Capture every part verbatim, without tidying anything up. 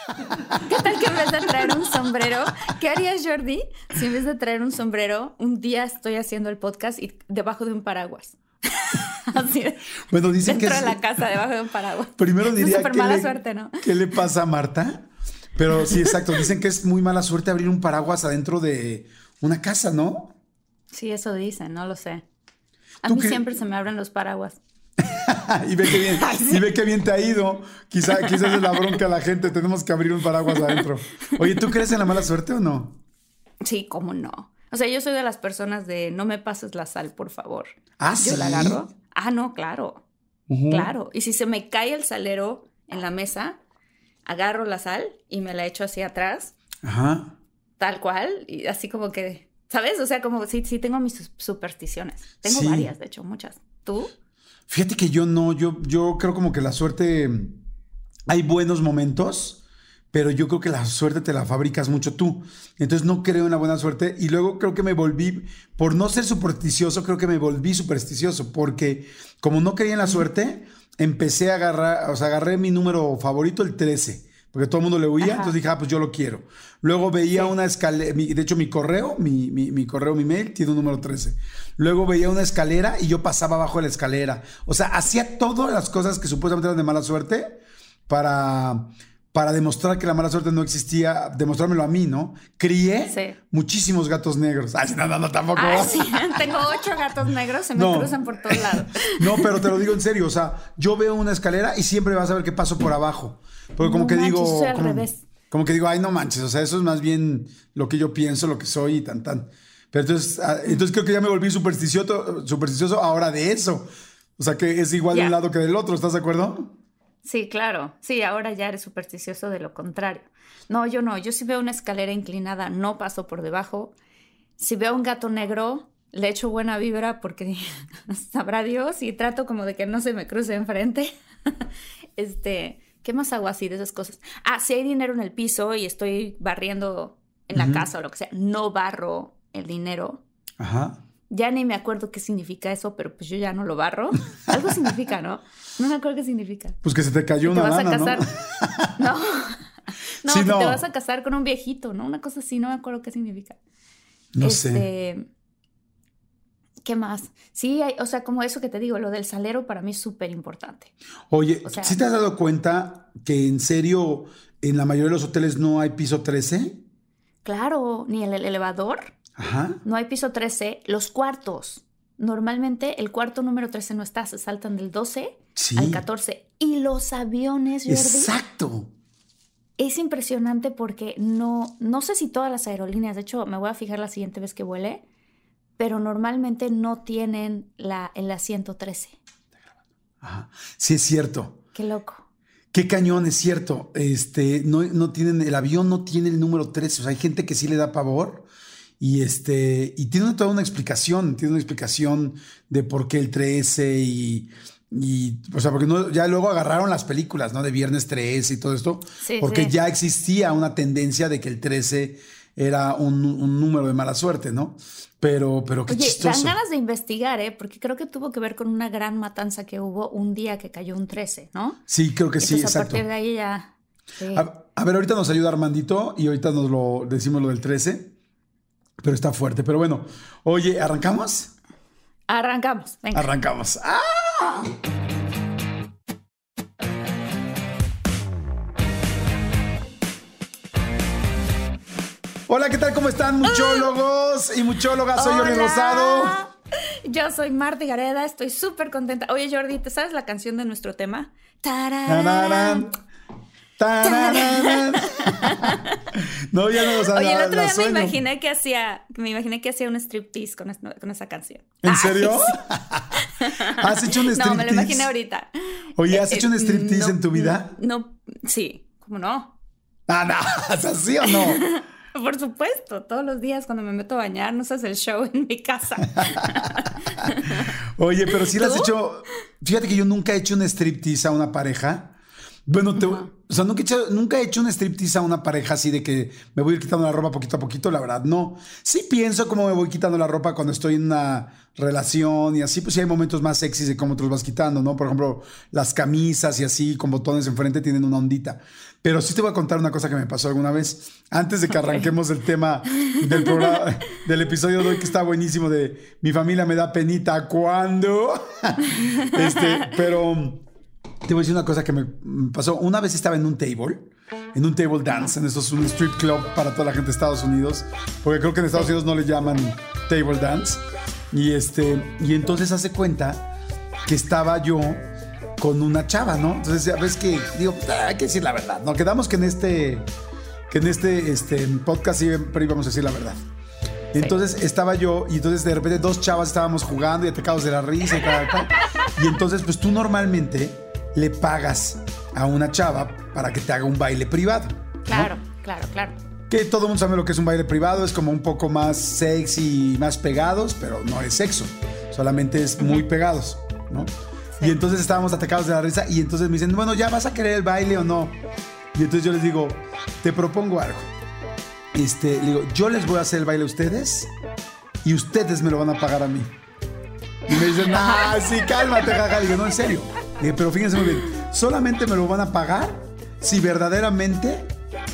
¿Qué tal que en vez de traer un sombrero? ¿Qué harías, Jordi, si en vez de traer un sombrero, un día estoy haciendo el podcast y debajo de un paraguas? Así es. Bueno, dicen dentro que es... de la casa, debajo de un paraguas. Primero diría es súper mala le... suerte, ¿no? ¿Qué le pasa a Marta? Pero sí, exacto. Dicen que es muy mala suerte abrir un paraguas adentro de una casa, ¿no? Sí, eso dicen, no lo sé. A ¿Tú mí qué? siempre se me abren los paraguas. y, ve que bien, y ve que bien te ha ido. Quizá, quizás es la bronca a la gente. Tenemos que abrir un paraguas adentro. Oye, ¿tú crees en la mala suerte o no? Sí, cómo no. O sea, yo soy de las personas de no me pases la sal, por favor. ¿Ah, yo sí? la agarro. Ah, no, claro. Uh-huh. Claro. Y si se me cae el salero en la mesa, agarro la sal y me la echo hacia atrás. Ajá. Tal cual. Y así como que, ¿sabes? O sea, como sí, sí tengo mis supersticiones. Tengo sí. varias, de hecho, muchas. ¿Tú? Fíjate que yo no. Yo, yo creo como que la suerte... Hay buenos momentos, pero yo creo que la suerte te la fabricas mucho tú. Entonces no creo en la buena suerte. Y luego creo que me volví, por no ser supersticioso, creo que me volví supersticioso. Porque como no creía en la suerte, empecé a agarrar, o sea, agarré mi número favorito, el trece. Porque todo el mundo le huía, Ajá. entonces dije, ah, pues yo lo quiero. Luego veía sí. una escalera, de hecho mi correo, mi, mi, mi correo, mi mail, tiene un número trece. Luego veía una escalera y yo pasaba abajo de la escalera. O sea, hacía todas las cosas que supuestamente eran de mala suerte para, para demostrar que la mala suerte no existía, demostrármelo a mí, ¿no? Crié sí. muchísimos gatos negros. Ay, no, no, no, tampoco. Ay, sí, tengo ocho gatos negros, se me no. cruzan por todos lados. No, pero te lo digo en serio, o sea, yo veo una escalera y siempre vas a ver qué paso por abajo. Porque como no que manches, digo... soy al como, revés. Como que digo, ay, no manches, o sea, eso es más bien lo que yo pienso, lo que soy y tan, tan. Pero entonces, entonces creo que ya me volví supersticioso, supersticioso ahora de eso. O sea, que es igual yeah. de un lado que del otro, ¿estás de acuerdo? Sí, claro. Sí, ahora ya eres supersticioso de lo contrario. No, yo no. Yo si veo una escalera inclinada, no paso por debajo. Si veo un gato negro, le echo buena vibra porque sabrá Dios y trato como de que no se me cruce enfrente. este... ¿Qué más hago así de esas cosas? Ah, si hay dinero en el piso y estoy barriendo en la uh-huh. casa o lo que sea, no barro el dinero. Ajá. Ya ni me acuerdo qué significa eso, pero pues yo ya no lo barro. Algo significa, ¿no? No me acuerdo qué significa. Pues que se te cayó una lana, ¿no? ¿Te vas a casar? No. No, sí, que no. te vas a casar con un viejito, ¿no? Una cosa así, no me acuerdo qué significa. No este, sé. ¿Qué más? Sí, hay, o sea, como eso que te digo, lo del salero para mí es súper importante. Oye, o sea, ¿sí te has dado cuenta que en serio en la mayoría de los hoteles no hay piso trece? Claro, ni el, el elevador. Ajá. No hay piso trece. Los cuartos. Normalmente el cuarto número trece no está, se saltan del doce sí. al catorce. Y los aviones, Jordi. Exacto. Es impresionante porque no, no sé si todas las aerolíneas, de hecho me voy a fijar la siguiente vez que vuele, pero normalmente no tienen la, el asiento trece. Ajá. Sí, es cierto. Qué loco. Qué cañón, es cierto. Este, no, no tienen, el avión no tiene el número trece. O sea, hay gente que sí le da pavor y, este, y tiene toda una explicación. Tiene una explicación de por qué el trece y... Y, o sea, porque no, ya luego agarraron las películas, ¿no? De Viernes trece y todo esto. Sí, porque sí. ya existía una tendencia de que el trece era un, un número de mala suerte, ¿no? Pero, pero qué Oye, chistoso. dan ganas de investigar, ¿eh? Porque creo que tuvo que ver con una gran matanza que hubo un día que cayó un trece, ¿no? Sí, creo que Entonces, sí, exacto. a partir de ahí ya... Sí. A, a ver, ahorita nos ayuda Armandito y ahorita nos lo decimos lo del trece, pero está fuerte. Pero bueno, oye, ¿arrancamos? Arrancamos, venga. Arrancamos. ¡Ah! Hola, ¿qué tal? ¿Cómo están, muchólogos y muchólogas? Soy Jordi Rosado. Yo soy Marta Gareda, estoy súper contenta. Oye, Jordi, ¿te sabes la canción de nuestro tema? ¡Tararán! ¡Tararán! No, ya no, o sea, Oye, el la, otro la día sueño. me imaginé que hacía, me imaginé que hacía un striptease con, es, con esa canción. ¿En Ay, serio? sí. ¿Has hecho un striptease? No, me lo imaginé ahorita. Oye, ¿has eh, hecho un striptease no, en tu vida? No, sí, ¿cómo no? Ah, no, ¿es así o no? Por supuesto, todos los días cuando me meto a bañar, no haces el show en mi casa. Oye, pero si ¿sí lo has ¿Tú? hecho. Fíjate que yo nunca he hecho un striptease a una pareja. Bueno, te, uh-huh. o sea, nunca he, hecho, nunca he hecho un striptease a una pareja así de que me voy a ir quitando la ropa poquito a poquito, la verdad, no. Sí pienso cómo me voy quitando la ropa cuando estoy en una relación y así, pues sí hay momentos más sexys de cómo te los vas quitando, ¿no? Por ejemplo, las camisas y así con botones enfrente tienen una ondita. Pero sí te voy a contar una cosa que me pasó alguna vez. Antes de que okay. arranquemos el tema del programa, del episodio de hoy, que está buenísimo, de mi familia me da penita cuando. este, pero te voy a decir una cosa que me pasó. Una vez estaba en un table, en un table dance, en esto es un strip club para toda la gente de Estados Unidos, porque creo que en Estados Unidos no le llaman table dance. Y, este, y entonces hace cuenta que estaba yo con una chava, ¿no? Entonces ya ves que, digo, hay que decir la verdad, ¿no? Quedamos que en este, que en este, este podcast siempre íbamos a decir la verdad. Entonces sí. estaba yo y entonces de repente dos chavas estábamos jugando y atacados de la risa y tal, tal. Y entonces pues tú normalmente le pagas a una chava para que te haga un baile privado, ¿no? Claro, claro, claro. Que todo el mundo sabe lo que es un baile privado, es como un poco más sexy, más pegados, pero no es sexo, solamente es muy pegados, ¿no? Sí. Y entonces estábamos atacados de la risa y entonces me dicen, bueno, ¿ya vas a querer el baile o no? Y entonces yo les digo, te propongo algo. Este, le digo, yo les voy a hacer el baile a ustedes y ustedes me lo van a pagar a mí. Y me dicen, ah, sí, cálmate, jaja. Digo, no, en serio. Digo, pero fíjense muy bien, solamente me lo van a pagar si verdaderamente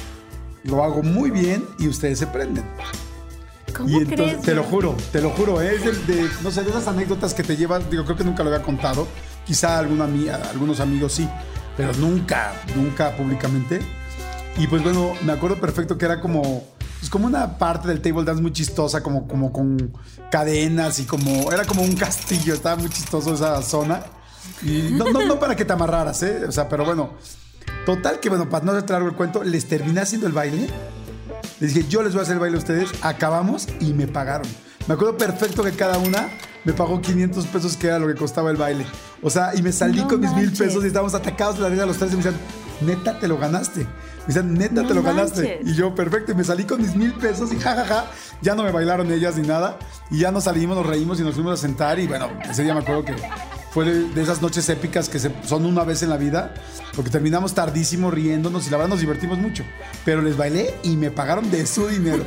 lo hago muy bien y ustedes se prenden. ¿Cómo y entonces, crees? Te lo juro, te lo juro, ¿eh? es de, de, no sé, de esas anécdotas que te llevan, digo, creo que nunca lo había contado, quizá alguna, algunos amigos sí, pero nunca, nunca públicamente. Y pues bueno, me acuerdo perfecto que era como, pues como una parte del table dance muy chistosa, como, como con cadenas y como, era como un castillo, estaba muy chistoso esa zona. Y no, no, no para que te amarraras, ¿eh? O sea, pero bueno, total que bueno, para no hacer largo el cuento, les terminé haciendo el baile. Les dije, yo les voy a hacer el baile a ustedes. Acabamos y me pagaron. Me acuerdo perfecto que cada una me pagó quinientos pesos, que era lo que costaba el baile. O sea, y me salí no con mis mil pesos y estábamos atacados de la risa los tres y me decían, neta, te lo ganaste. Me decían, neta, no te lo manches. ganaste. Y yo, perfecto, y me salí con mis mil pesos y jajaja. Ja, ja. Ya no me bailaron ellas ni nada. Y ya nos salimos, nos reímos y nos fuimos a sentar. Y bueno, ese día me acuerdo que fue de esas noches épicas que se, son una vez en la vida, porque terminamos tardísimo riéndonos y la verdad nos divertimos mucho. Pero les bailé y me pagaron de su dinero.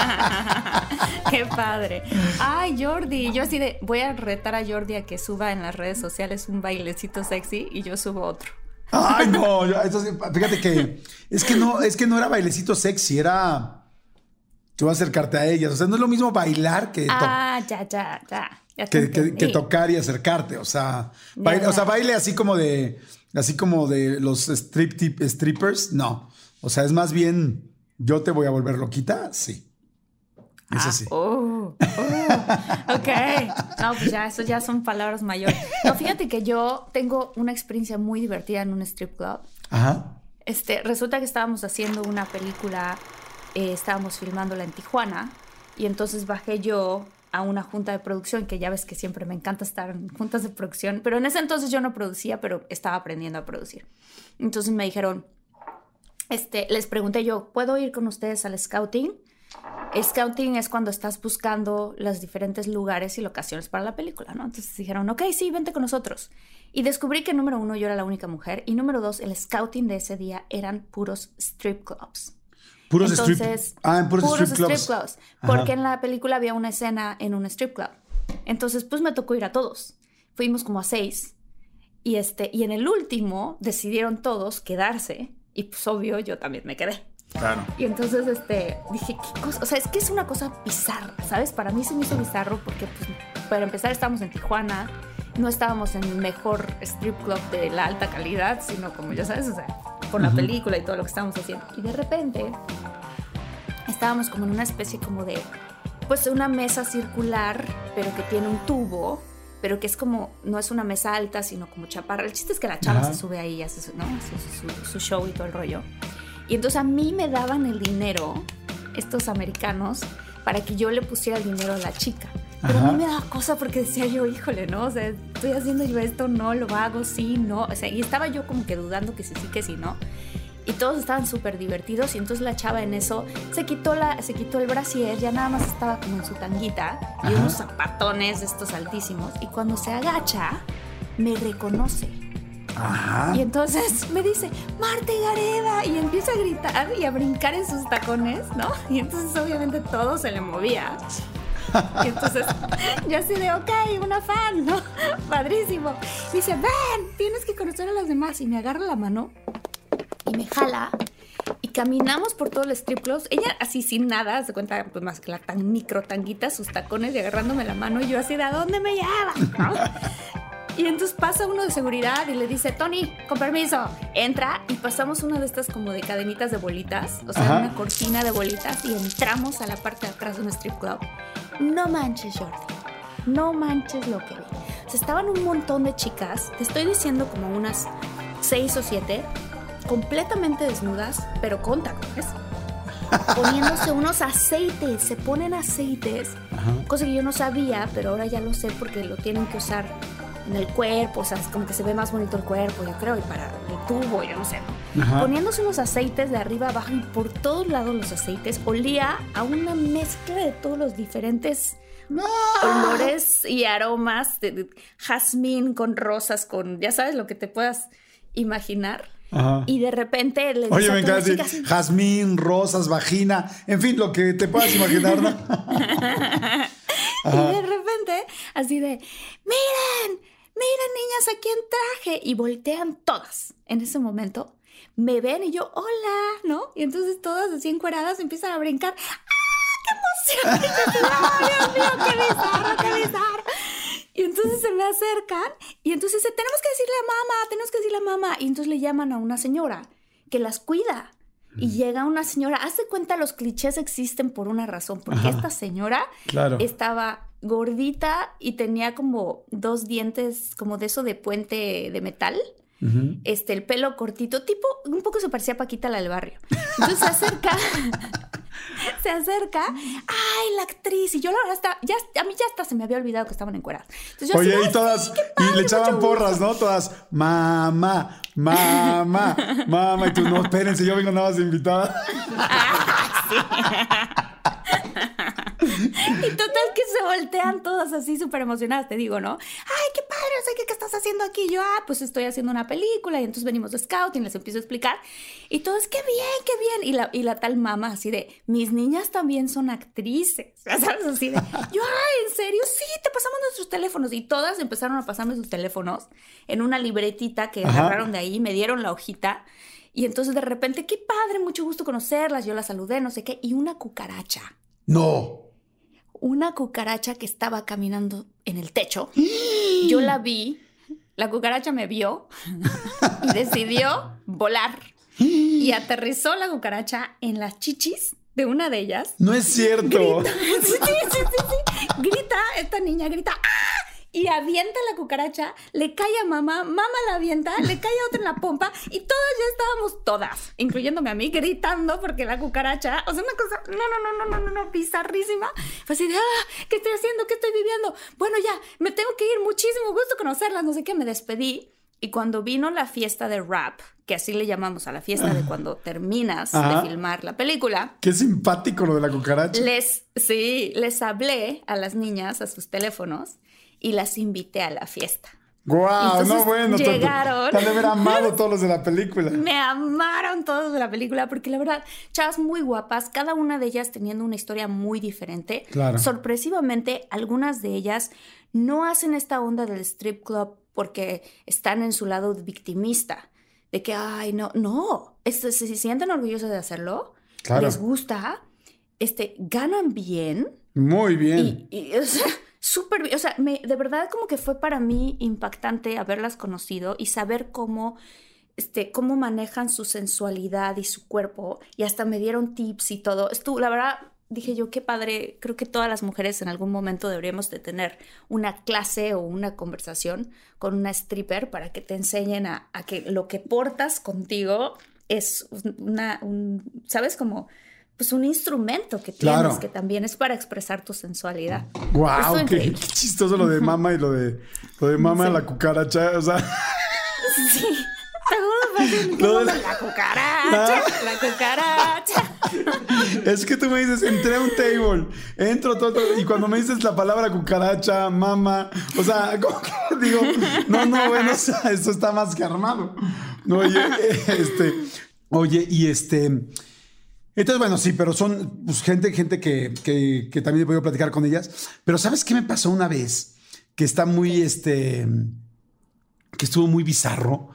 ¡Qué padre! Ay, Jordi, yo así de, voy a retar a Jordi a que suba en las redes sociales un bailecito sexy y yo subo otro. Ay, no, eso sí, fíjate que es que no, es que no era bailecito sexy, era tú acercarte a ellas. O sea, no es lo mismo bailar que Ah, to- ya, ya, ya. ya que, que, que tocar y acercarte. O sea, baile, ya, ya. o sea, baile así como de así como de los strip tip, strippers, no. O sea, es más bien yo te voy a volver loquita, sí. Es ah, así. Oh, oh, ok. No, pues ya, eso ya son palabras mayores. No, fíjate que yo tengo una experiencia muy divertida en un strip club. Ajá. Este, resulta que estábamos haciendo una película, eh, estábamos filmándola en Tijuana, y entonces bajé yo a una junta de producción, que ya ves que siempre me encanta estar en juntas de producción, pero en ese entonces yo no producía, pero estaba aprendiendo a producir. Entonces me dijeron, este, les pregunté yo, ¿puedo ir con ustedes al scouting? Scouting es cuando estás buscando los diferentes lugares y locaciones para la película, ¿no? Entonces dijeron, ok, sí, vente con nosotros. Y descubrí que número uno, yo era la única mujer, y número dos, el scouting de ese día eran puros strip clubs. Puros Entonces, strip, ah, en puros, puros strip clubs. Strip clubs porque en la película había una escena en un strip club. Entonces, pues me tocó ir a todos. Fuimos como a seis. Y, este, y en el último decidieron todos quedarse. Y pues obvio, yo también me quedé. Claro. Y entonces este, dije, ¿qué cosa? O sea, es que es una cosa bizarra, ¿sabes? Para mí se me hizo bizarro porque, pues, para empezar, estábamos en Tijuana. No estábamos en el mejor strip club de la alta calidad, sino como ya sabes, o sea, por la uh-huh. película y todo lo que estábamos haciendo. Y de repente estábamos como en una especie como de, pues una mesa circular, pero que tiene un tubo, pero que es como, no es una mesa alta, sino como chaparra. El chiste es que la chava uh-huh. se sube ahí y hace su, ¿no? su, su, su show y todo el rollo. Y entonces a mí me daban el dinero, estos americanos, para que yo le pusiera el dinero a la chica. Pero Ajá. a mí me daba cosa porque decía yo, híjole, ¿no? O sea, estoy haciendo yo esto, no, lo hago, sí, no. O sea, y estaba yo como que dudando que sí, sí, que sí, no. Y todos estaban súper divertidos y entonces la chava en eso se quitó, la, se quitó el brasier, ya nada más estaba como en su tanguita y Ajá. unos zapatones de estos altísimos. Y cuando se agacha, me reconoce. Ajá. Y entonces me dice, Marta Gareda, y empieza a gritar y a brincar en sus tacones, ¿no? Y entonces obviamente todo se le movía. Y entonces yo así de, ok, una fan, ¿no? Padrísimo. Me dice, ven, tienes que conocer a las demás. Y me agarra la mano y me jala caminamos por todo el strip club. Ella así sin nada, se cuenta pues más que la tan micro tanguita, sus tacones y agarrándome la mano y yo así, ¿de a dónde me llevan? ¿No? Y entonces pasa uno de seguridad y le dice, Tony, con permiso. Entra y pasamos una de estas como de cadenitas de bolitas, o sea, Ajá. una cortina de bolitas y entramos a la parte de atrás de un strip club. No manches, Jordi. No manches lo que vi. O sea, estaban un montón de chicas, te estoy diciendo como unas seis o siete, completamente desnudas, pero con tacones, poniéndose unos aceites, se ponen aceites, Ajá. cosa que yo no sabía, pero ahora ya lo sé porque lo tienen que usar en el cuerpo, o sea, es como que se ve más bonito el cuerpo, yo creo, y para el tubo, yo no sé. Ajá. Poniéndose unos aceites de arriba abajo y por todos lados los aceites, olía a una mezcla de todos los diferentes no. olores y aromas, de, de jazmín con rosas, con, ya sabes, lo que te puedas imaginar. Ajá. Y de repente le Oye, me encanta decir jazmín, rosas, vagina, en fin, lo que te puedas imaginar, ¿no? Y de repente, así de, miren, miren niñas, ¿a quién traje? Y voltean todas en ese momento, me ven y yo, hola, ¿no? Y entonces todas así encueradas empiezan a brincar. ¡Ah, qué emoción! Y yo, ¡oh, Dios mío, qué bizarro, qué bizarro! Y entonces se me acercan y entonces dice, tenemos que decirle a mamá, tenemos que decirle a mamá. Y entonces le llaman a una señora que las cuida. Y llega una señora, haz de cuenta, los clichés existen por una razón, porque Ajá. esta señora claro. estaba gordita y tenía como dos dientes como de eso de puente de metal, uh-huh. este, el pelo cortito, tipo, un poco se parecía a Paquita la del barrio. Entonces se acerca, se acerca, ¡ay, la actriz! Y yo la verdad, hasta, ya, a mí ya hasta se me había olvidado que estaban encueradas. Entonces yo Oye, así, y todas, sí, padre, y le echaban porras, ¿no? Todas, mamá, mamá, mamá, y tú, no, espérense, yo vengo nada más invitada. Ah, sí. Y total que se voltean todas así súper emocionadas, te digo, ¿no? ¡Ay, qué padre! O sea, ¿qué, ¿qué estás haciendo aquí? Y yo, ah, pues estoy haciendo una película y entonces venimos de scouting, les empiezo a explicar. Y todos, ¡qué bien, qué bien! Y la, y la tal mamá así de, mis niñas también son actrices. ¿Sabes? Así de, yo, ¡ay, en serio! Sí, te pasamos nuestros teléfonos. Y todas empezaron a pasarme sus teléfonos en una libretita que Ajá. agarraron de ahí, me dieron la hojita. Y entonces de repente, ¡qué padre! Mucho gusto conocerlas. Yo las saludé, no sé qué. Y una cucaracha. ¡No! Una cucaracha que estaba caminando en el techo. Yo la vi, la cucaracha me vio y decidió volar. Y aterrizó la cucaracha en las chichis de una de ellas. No es cierto. Grita, sí, sí, sí, sí. Grita, esta niña grita, ¡ah! Y avienta la cucaracha, le cae a mamá, mamá la avienta, le cae a otra en la pompa y todas ya estábamos, todas, incluyéndome a mí, gritando porque la cucaracha, o sea, una cosa, no, no, no, no, no, no, bizarrísima. Fue así de, ah, ¿qué estoy haciendo? ¿Qué estoy viviendo? Bueno, ya, me tengo que ir, muchísimo gusto conocerlas, no sé qué, me despedí. Y cuando vino la fiesta de rap, que así le llamamos a la fiesta de cuando terminas Ajá. de filmar la película. Qué simpático lo de la cucaracha. Les, sí, les hablé a las niñas, a sus teléfonos, y las invité a la fiesta. ¡Guau! Wow, no, bueno. Llegaron. Te han de haber amado todos los de la película. Me amaron todos de la película porque la verdad, chavas muy guapas, cada una de ellas teniendo una historia muy diferente. Claro. Sorpresivamente, algunas de ellas no hacen esta onda del strip club porque están en su lado victimista. De que, ay, no, no. Este, se, se sienten orgullosas de hacerlo. Claro. Les gusta. Este, ganan bien. Muy bien. Y, y o sea, súper bien. O sea, me, de verdad como que fue para mí impactante haberlas conocido y saber cómo, este, cómo manejan su sensualidad y su cuerpo. Y hasta me dieron tips y todo. Estuvo, la verdad, dije yo, qué padre. Creo que todas las mujeres en algún momento deberíamos de tener una clase o una conversación con una stripper para que te enseñen a, a que lo que portas contigo es una, un, ¿sabes? Como... pues un instrumento que tienes, claro. que también es para expresar tu sensualidad. ¡Guau! Wow, qué, qué chistoso lo de mamá y lo de, lo de mamá sí. la cucaracha, o sea... Sí, seguro de... la cucaracha, ¿no? La cucaracha. Es que tú me dices, entré a un table, entro todo, todo, y cuando me dices la palabra cucaracha, mamá, o sea, como que digo, no, no, bueno, o sea, esto está más que armado. No, oye, este, oye, y este... Entonces, bueno, sí, pero son pues, gente, gente que, que, que también he podido platicar con ellas. Pero ¿sabes qué me pasó una vez? Que está muy, este... que estuvo muy bizarro.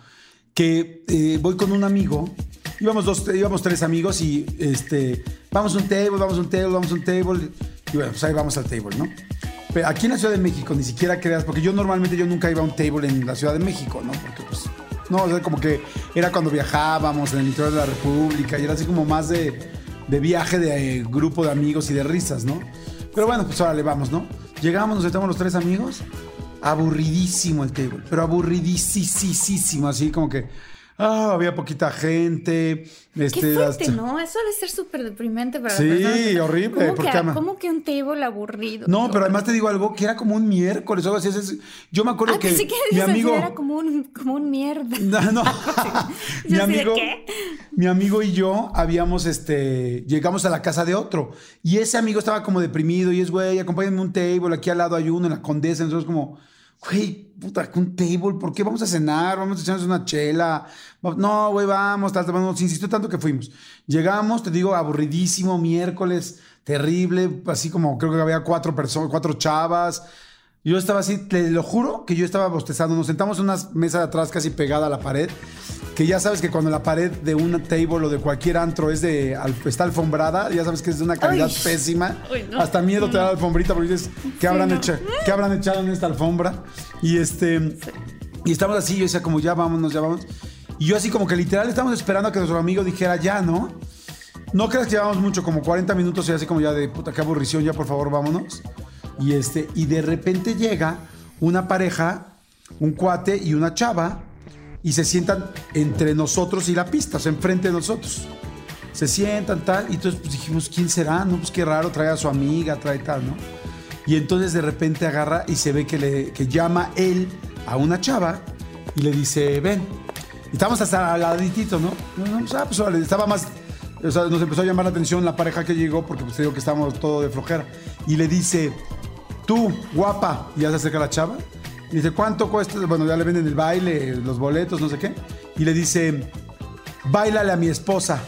que eh, voy con un amigo. Íbamos, dos, íbamos tres amigos y este, vamos a un table, vamos a un table, vamos a un table. Y bueno, pues ahí vamos al table, ¿no? Pero aquí en la Ciudad de México, ni siquiera creas, porque yo normalmente yo nunca iba a un table en la Ciudad de México, ¿no? Porque pues, no, o sea, como que era cuando viajábamos en el interior de la República y era así como más de, de viaje de eh, grupo de amigos y de risas, ¿no? Pero bueno, pues ahora le vamos, ¿no? Llegamos, nos sentamos los tres amigos, aburridísimo el table, pero aburridísimo, así como que... Ah, había poquita gente. Este, Qué fuerte, las... ¿no? Eso debe ser súper deprimente para sí, las personas. Sí, horrible. ¿Cómo que, ¿Cómo que un table aburrido? No, pero además te digo algo, que era como un miércoles o algo así. Es, yo me acuerdo ah, que, que, que mi amigo... era como un, como un mierda. No, no. mi, amigo, ¿qué? mi amigo y yo habíamos, este, llegamos a la casa de otro. Y ese amigo estaba como deprimido y es, güey, acompáñame a un table, aquí al lado hay uno en la Condesa. Nosotros como... Güey, puta, un table, ¿por qué vamos a cenar? Vamos a echarnos una chela. No, güey, vamos, tal, tal, nos insistió tanto que fuimos. Llegamos, te digo, aburridísimo, miércoles, terrible, así como creo que había cuatro personas, cuatro chavas. Yo estaba así, te lo juro que yo estaba bostezando. Nos sentamos en una mesa de atrás casi pegada a la pared, que ya sabes que cuando la pared de un table o de cualquier antro es de, está alfombrada, ya sabes que es de una calidad Uy. pésima. Uy, no. Hasta miedo te da la alfombrita porque dices, ¿qué, sí, habrán no. hecho, ¿qué habrán echado en esta alfombra? Y este sí. y estamos así, yo decía como ya vámonos, ya vámonos. Y yo así como que literal estamos esperando a que nuestro amigo dijera ya, ¿no? No creas que llevamos mucho, como cuarenta minutos y así como ya de puta, qué aburrición, ya por favor vámonos. Y, este, y de repente llega una pareja, un cuate y una chava, y se sientan entre nosotros y la pista, o sea, enfrente de nosotros. Se sientan, tal, y entonces pues, dijimos, ¿quién será? No, pues qué raro, trae a su amiga, trae tal, ¿no? Y entonces de repente agarra y se ve que, le, que llama él a una chava y le dice, ven. Y estábamos hasta al laditito, ¿no? No, pues, ah, pues estaba más... O sea, nos empezó a llamar la atención la pareja que llegó, porque pues te digo que estábamos todo de flojera. Y le dice... Tú, guapa, y ya se acerca la chava. Y dice, ¿cuánto cuesta? Bueno, ya le venden el baile, los boletos, no sé qué. Y le dice, báilale a mi esposa.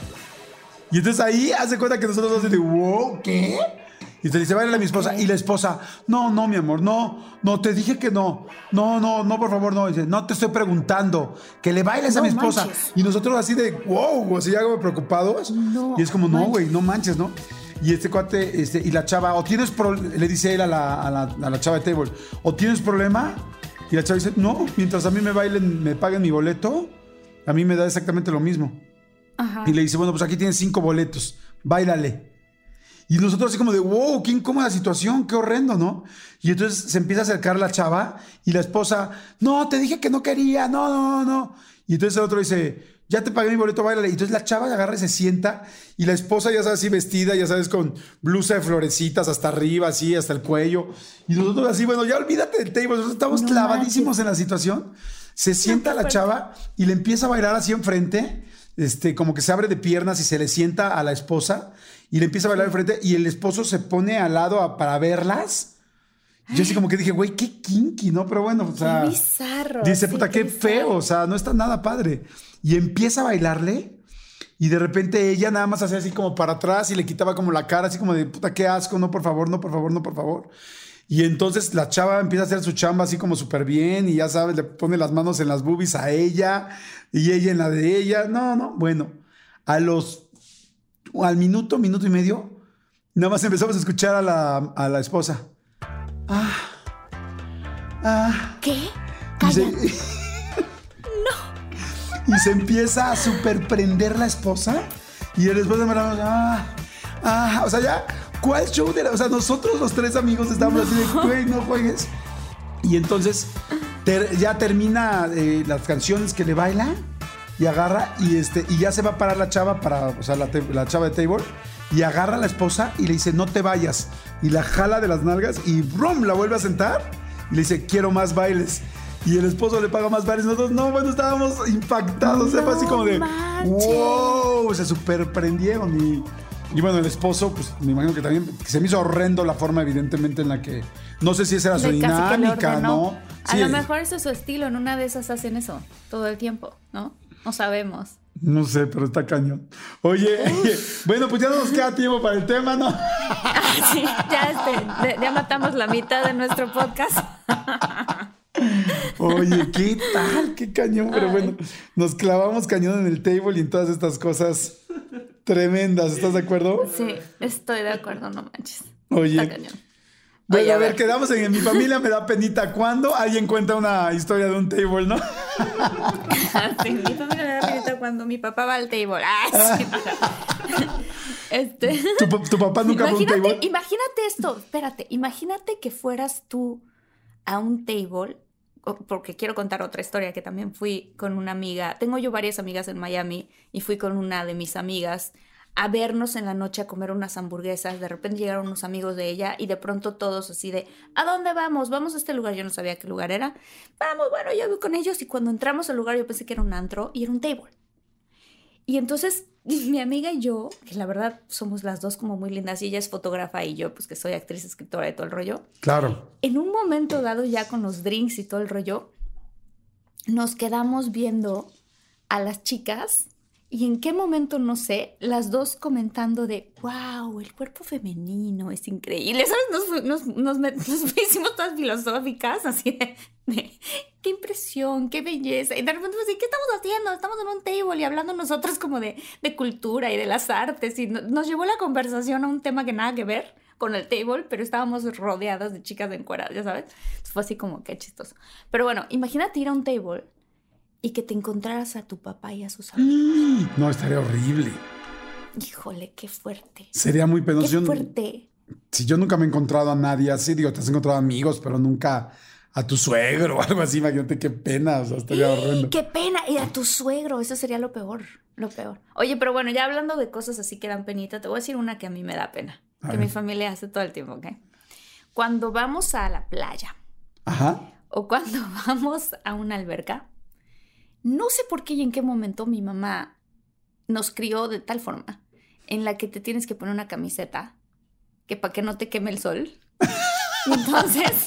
Y entonces ahí hace cuenta que nosotros dos decimos, wow, ¿qué? Y te dice, báilale a mi esposa. Y la esposa, no, no, mi amor, no, no, te dije que no. No, no, no, por favor, no. Y dice, no te estoy preguntando, que le bailes no a mi esposa. Manches. Y nosotros así de, wow, así ya como preocupados. No, y es como, no, güey, no manches, ¿no? Y este cuate, este, y la chava, o tienes pro- le dice él a la, a, la, a la chava de table, ¿o tienes problema? Y la chava dice, no, mientras a mí me bailen, me paguen mi boleto, a mí me da exactamente lo mismo. Ajá. Y le dice, bueno, pues aquí tienes cinco boletos, báilale. Y nosotros así como de, wow, qué incómoda situación, qué horrendo, ¿no? Y entonces se empieza a acercar la chava y la esposa, no, te dije que no quería, no, no, no. Y entonces el otro dice, ya te pagué mi boleto, báilale. Y entonces la chava agarra y se sienta y la esposa ya sabes así vestida, ya sabes, con blusa de florecitas hasta arriba, así, hasta el cuello. Y nosotros así, bueno, ya olvídate del table, nosotros estamos no clavadísimos manches. En la situación. Se sienta no, la chava y le empieza a bailar así enfrente, este, como que se abre de piernas y se le sienta a la esposa y le empieza a bailar enfrente y el esposo se pone al lado a, para verlas. Y yo así como que dije, güey, qué kinky, ¿no? Pero bueno, o sea... Qué bizarro. Dice, sí, puta, qué, qué feo, o sea, no está nada padre. Y empieza a bailarle y de repente ella nada más hacía así como para atrás y le quitaba como la cara, así como de, puta, qué asco, no, por favor, no, por favor, no, por favor. Y entonces la chava empieza a hacer su chamba así como súper bien y ya sabes, le pone las manos en las boobies a ella y ella en la de ella. No, no, bueno, a los... al minuto, minuto y medio, nada más empezamos a escuchar a la, a la esposa. Ah, ah. ¿Qué? Calla. Y se, no. Y se empieza a superprender la esposa y el esposo me la... Ah, ah, o sea, ya... ¿Cuál show de la...? O sea, nosotros los tres amigos estábamos no. así de, güey, no juegues. Y entonces ter, ya termina eh, las canciones que le baila y agarra y, este, y ya se va a parar la chava para, o sea, la, la chava de table y agarra a la esposa y le dice, no te vayas. Y la jala de las nalgas y ¡brum! La vuelve a sentar y le dice, quiero más bailes. Y el esposo le paga más bailes. Nosotros, no, bueno, estábamos impactados. No, fue así como de, manches. ¡Wow! Se superprendieron y... Y bueno, el esposo, pues me imagino que también se me hizo horrendo la forma, evidentemente, en la que... No sé si esa era su dinámica, ¿no? Sí. A lo mejor ese es su estilo. En una de esas hacen eso todo el tiempo, ¿no? No sabemos. No sé, pero está cañón. Oye, bueno, pues ya no nos queda tiempo para el tema, ¿no? Sí, ya, este, ya matamos la mitad de nuestro podcast. Oye, ¿qué tal? Qué cañón. Pero bueno, nos clavamos cañón en el table y en todas estas cosas tremendas. ¿Estás de acuerdo? Sí, estoy de acuerdo, no manches. Oye. Está cañón. Bueno, Oye, a ver, quedamos en, en mi familia me da penita. ¿Cuándo alguien cuenta una historia de un table, no? Sí, mi familia me da penita cuando mi papá va al table. Ah, sí, este... ¿Tu, tu papá nunca fue a un table? Imagínate esto, espérate, imagínate que fueras tú a un table, porque quiero contar otra historia que también fui con una amiga. Tengo yo varias amigas en Miami y fui con una de mis amigas a vernos en la noche a comer unas hamburguesas. De repente llegaron unos amigos de ella y de pronto todos así de, ¿a dónde vamos? Vamos a este lugar. Yo no sabía qué lugar era. Vamos, bueno, yo voy con ellos y cuando entramos al lugar yo pensé que era un antro y era un table. Y entonces mi amiga y yo, que la verdad somos las dos como muy lindas y ella es fotógrafa y yo pues que soy actriz, escritora y todo el rollo. Claro. En un momento dado ya con los drinks y todo el rollo, nos quedamos viendo a las chicas. Y en qué momento, no sé, las dos comentando de, wow, el cuerpo femenino es increíble. ¿Sabes? Nos, nos, nos, nos hicimos todas filosóficas, así de, de, qué impresión, qué belleza. Y de repente, pues, ¿qué estamos haciendo? Estamos en un table y hablando nosotros como de, de cultura y de las artes. Y no, nos llevó la conversación a un tema que nada que ver con el table, pero estábamos rodeadas de chicas encueradas, ya sabes. Entonces fue así como, qué chistoso. Pero bueno, imagínate ir a un table y que te encontraras a tu papá y a sus amigos. No, estaría horrible. Híjole, qué fuerte. Sería muy penoso. Qué fuerte. Si yo nunca me he encontrado a nadie así, digo, te has encontrado amigos, pero nunca a tu suegro o algo así. Imagínate qué pena, o sea, estaría horrendo. Qué pena, y a tu suegro, eso sería lo peor, lo peor. Oye, pero bueno, ya hablando de cosas así que dan penita, te voy a decir una que a mí me da pena, a que ver. Mi familia hace todo el tiempo, ¿ok? Cuando vamos a la playa. Ajá. O cuando vamos a una alberca. No sé por qué y en qué momento mi mamá nos crió de tal forma en la que te tienes que poner una camiseta que para que no te queme el sol. Y entonces,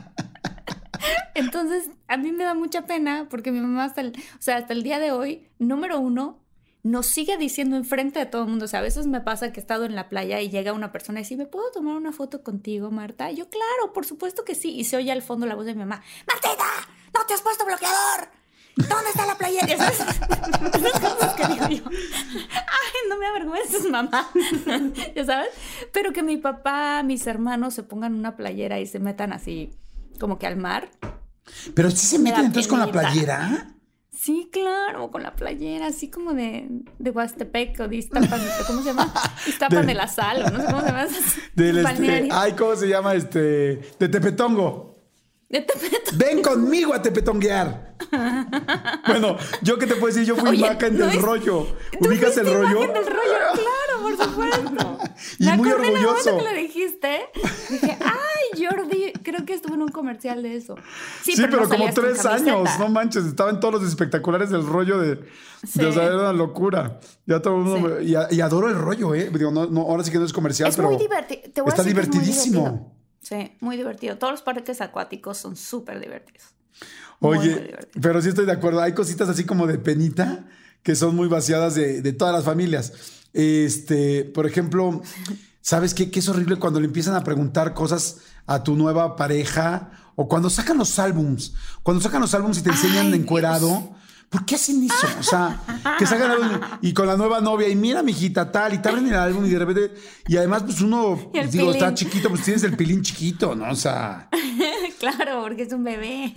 entonces a mí me da mucha pena porque mi mamá hasta el, o sea, hasta el día de hoy, número uno, nos sigue diciendo enfrente de todo el mundo. O sea, a veces me pasa que he estado en la playa y llega una persona y dice, ¿me puedo tomar una foto contigo, Marta? Y yo, claro, por supuesto que sí. Y se oye al fondo la voz de mi mamá, ¡Martita! ¡No te has puesto bloqueador! ¿Dónde está la playera? Ya sabes, esas cosas que digo yo. Ay, no me avergüences, mamá. Ya sabes. Pero que mi papá, mis hermanos se pongan una playera y se metan así como que al mar. Pero sí se meten entonces con la playera. Sí, claro, con la playera, así como de, de Huastepec o de Iztapan, ¿cómo se llama? Iztapan de, de la Sal, o no sé cómo se llama. Del este, ay, ¿cómo se llama? Este, de Tepetongo. De Tepetongo. Ven conmigo a tepetonguear. Bueno, yo qué te puedo decir, yo fui Oye, imagen no del es... rollo. ¿Ubicas el rollo? Imagen del rollo, claro, por supuesto. Y me muy orgulloso. Que lo dijiste, dije, ay, Jordi, creo que estuvo en un comercial de eso. Sí, sí pero, pero no como tres años, no manches, estaba en todos los espectaculares del rollo de, sí. de o sea, era una locura. Ya todo el mundo, sí. y, y adoro el rollo, eh. Digo, no, no, ahora sí que no es comercial, es pero muy divertido. Te voy está a decir divertidísimo. Que es muy divertido. Sí, muy divertido. Todos los parques acuáticos son súper divertidos. Oye, muy, muy divertidos. Pero sí estoy de acuerdo. Hay cositas así como de penita que son muy vaciadas de, de todas las familias. Este, por ejemplo, ¿sabes qué? Que es horrible cuando le empiezan a preguntar cosas a tu nueva pareja o cuando sacan los álbums. Cuando sacan los álbums y te enseñan Ay, encuerado. Dios. ¿Por qué hacen eso? O sea, que sacan álbum y con la nueva novia y mira, mijita, tal, y te abren el álbum y de repente, y además, pues uno, pues, digo, está chiquito, pues tienes el pilín chiquito, ¿no? O sea. Claro, porque es un bebé.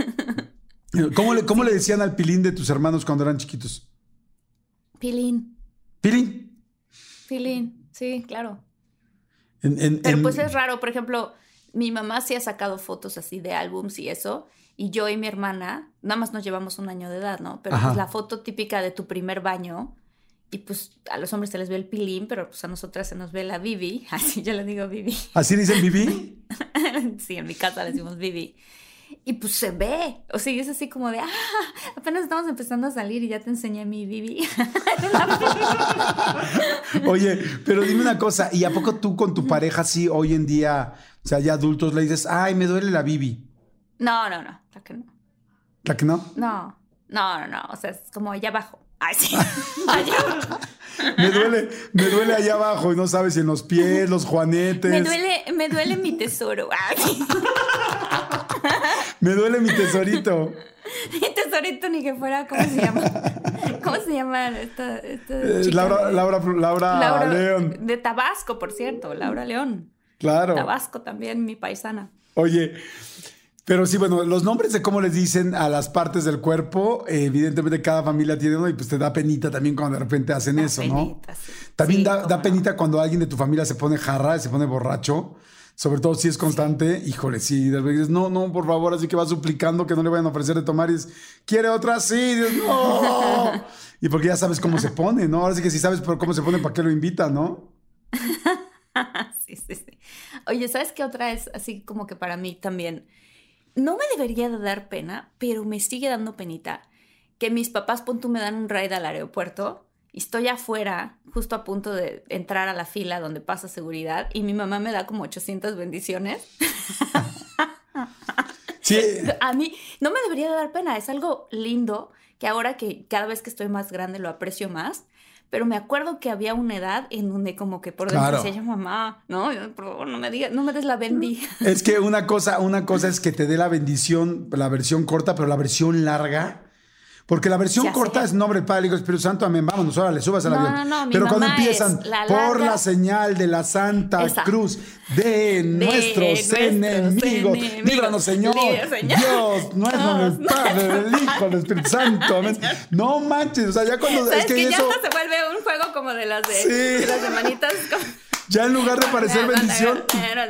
¿Cómo le, cómo sí. le decían al pilín de tus hermanos cuando eran chiquitos? Pilín. ¿Pilín? Pilín, sí, claro. En, en, Pero en... pues es raro, por ejemplo, mi mamá sí ha sacado fotos así de álbums y eso. Y yo y mi hermana, nada más nos llevamos un año de edad, ¿no? Pero pues la foto típica de tu primer baño, y pues a los hombres se les ve el pilín, pero pues a nosotras se nos ve la bibi. Así yo le digo bibi. ¿Así dicen bibi? Sí, en mi casa le decimos bibi. Y pues se ve. O sea, es así como de, ah, apenas estamos empezando a salir y ya te enseñé mi bibi. Oye, pero dime una cosa, ¿y a poco tú con tu pareja sí hoy en día, o sea, ya adultos, le dices, ay, me duele la bibi? No, no, no, la que no. ¿La que no? No, no, no, no, o sea, es como allá abajo. Ay, sí, allá abajo. Me duele, me duele allá abajo y no sabes si en los pies, los juanetes. Me duele, me duele mi tesoro. Ay. Me duele mi tesorito. Mi tesorito ni que fuera, ¿cómo se llama? ¿Cómo se llama esta, esta Eh, chica? Laura, Laura, Laura, Laura León. De Tabasco, por cierto, Laura León. Claro. Tabasco también, mi paisana. Oye, pero sí, bueno, los nombres de cómo les dicen a las partes del cuerpo, eh, evidentemente cada familia tiene uno y pues te da penita también cuando de repente hacen Da eso, penita, ¿no? sí. También Sí, da, cómo da no. penita cuando alguien de tu familia se pone jarra, se pone borracho. Sobre todo si es constante, híjole, sí, de repente dices, no, no, por favor, así que va suplicando que no le vayan a ofrecer de tomar y dices, ¿quiere otra? Sí, Dios, no. Y porque ya sabes cómo se pone, ¿no? Ahora sí que si sabes por cómo se pone, ¿para qué lo invita, no? Sí, sí, sí. Oye, ¿sabes qué otra es así como que para mí también? No me debería de dar pena, pero me sigue dando penita que mis papás, pon tú, me dan un ride al aeropuerto y estoy afuera, justo a punto de entrar a la fila donde pasa seguridad y mi mamá me da como ochocientas bendiciones. Sí. A mí no me debería de dar pena, es algo lindo que ahora que cada vez que estoy más grande lo aprecio más. Pero me acuerdo que había una edad en donde como que por dentro Claro. decía yo, mamá, no, por favor, no me digas, no me des la bendi. Es que una cosa, una cosa es que te dé la bendición, la versión corta, pero la versión larga. Porque la versión Ya corta sé. es nombre del Padre, Hijo y Espíritu Santo, amén, vámonos, órale, subas al No, avión. no, no, mi pero cuando mamá empiezan, es la por larga- la señal de la Santa Esa. Cruz de, nuestros nuestros enemigos, enemigos. líbranos, Señor, Líbranos, Señor. Dios, nuestro, Dios. el Padre, el Hijo, el Espíritu Santo, amén. No manches, o sea, ya cuando, ¿Sabes es que, que ya eso, se vuelve un juego como de las de, Sí. de las de manitas? Como... ya en lugar de parecer bendición,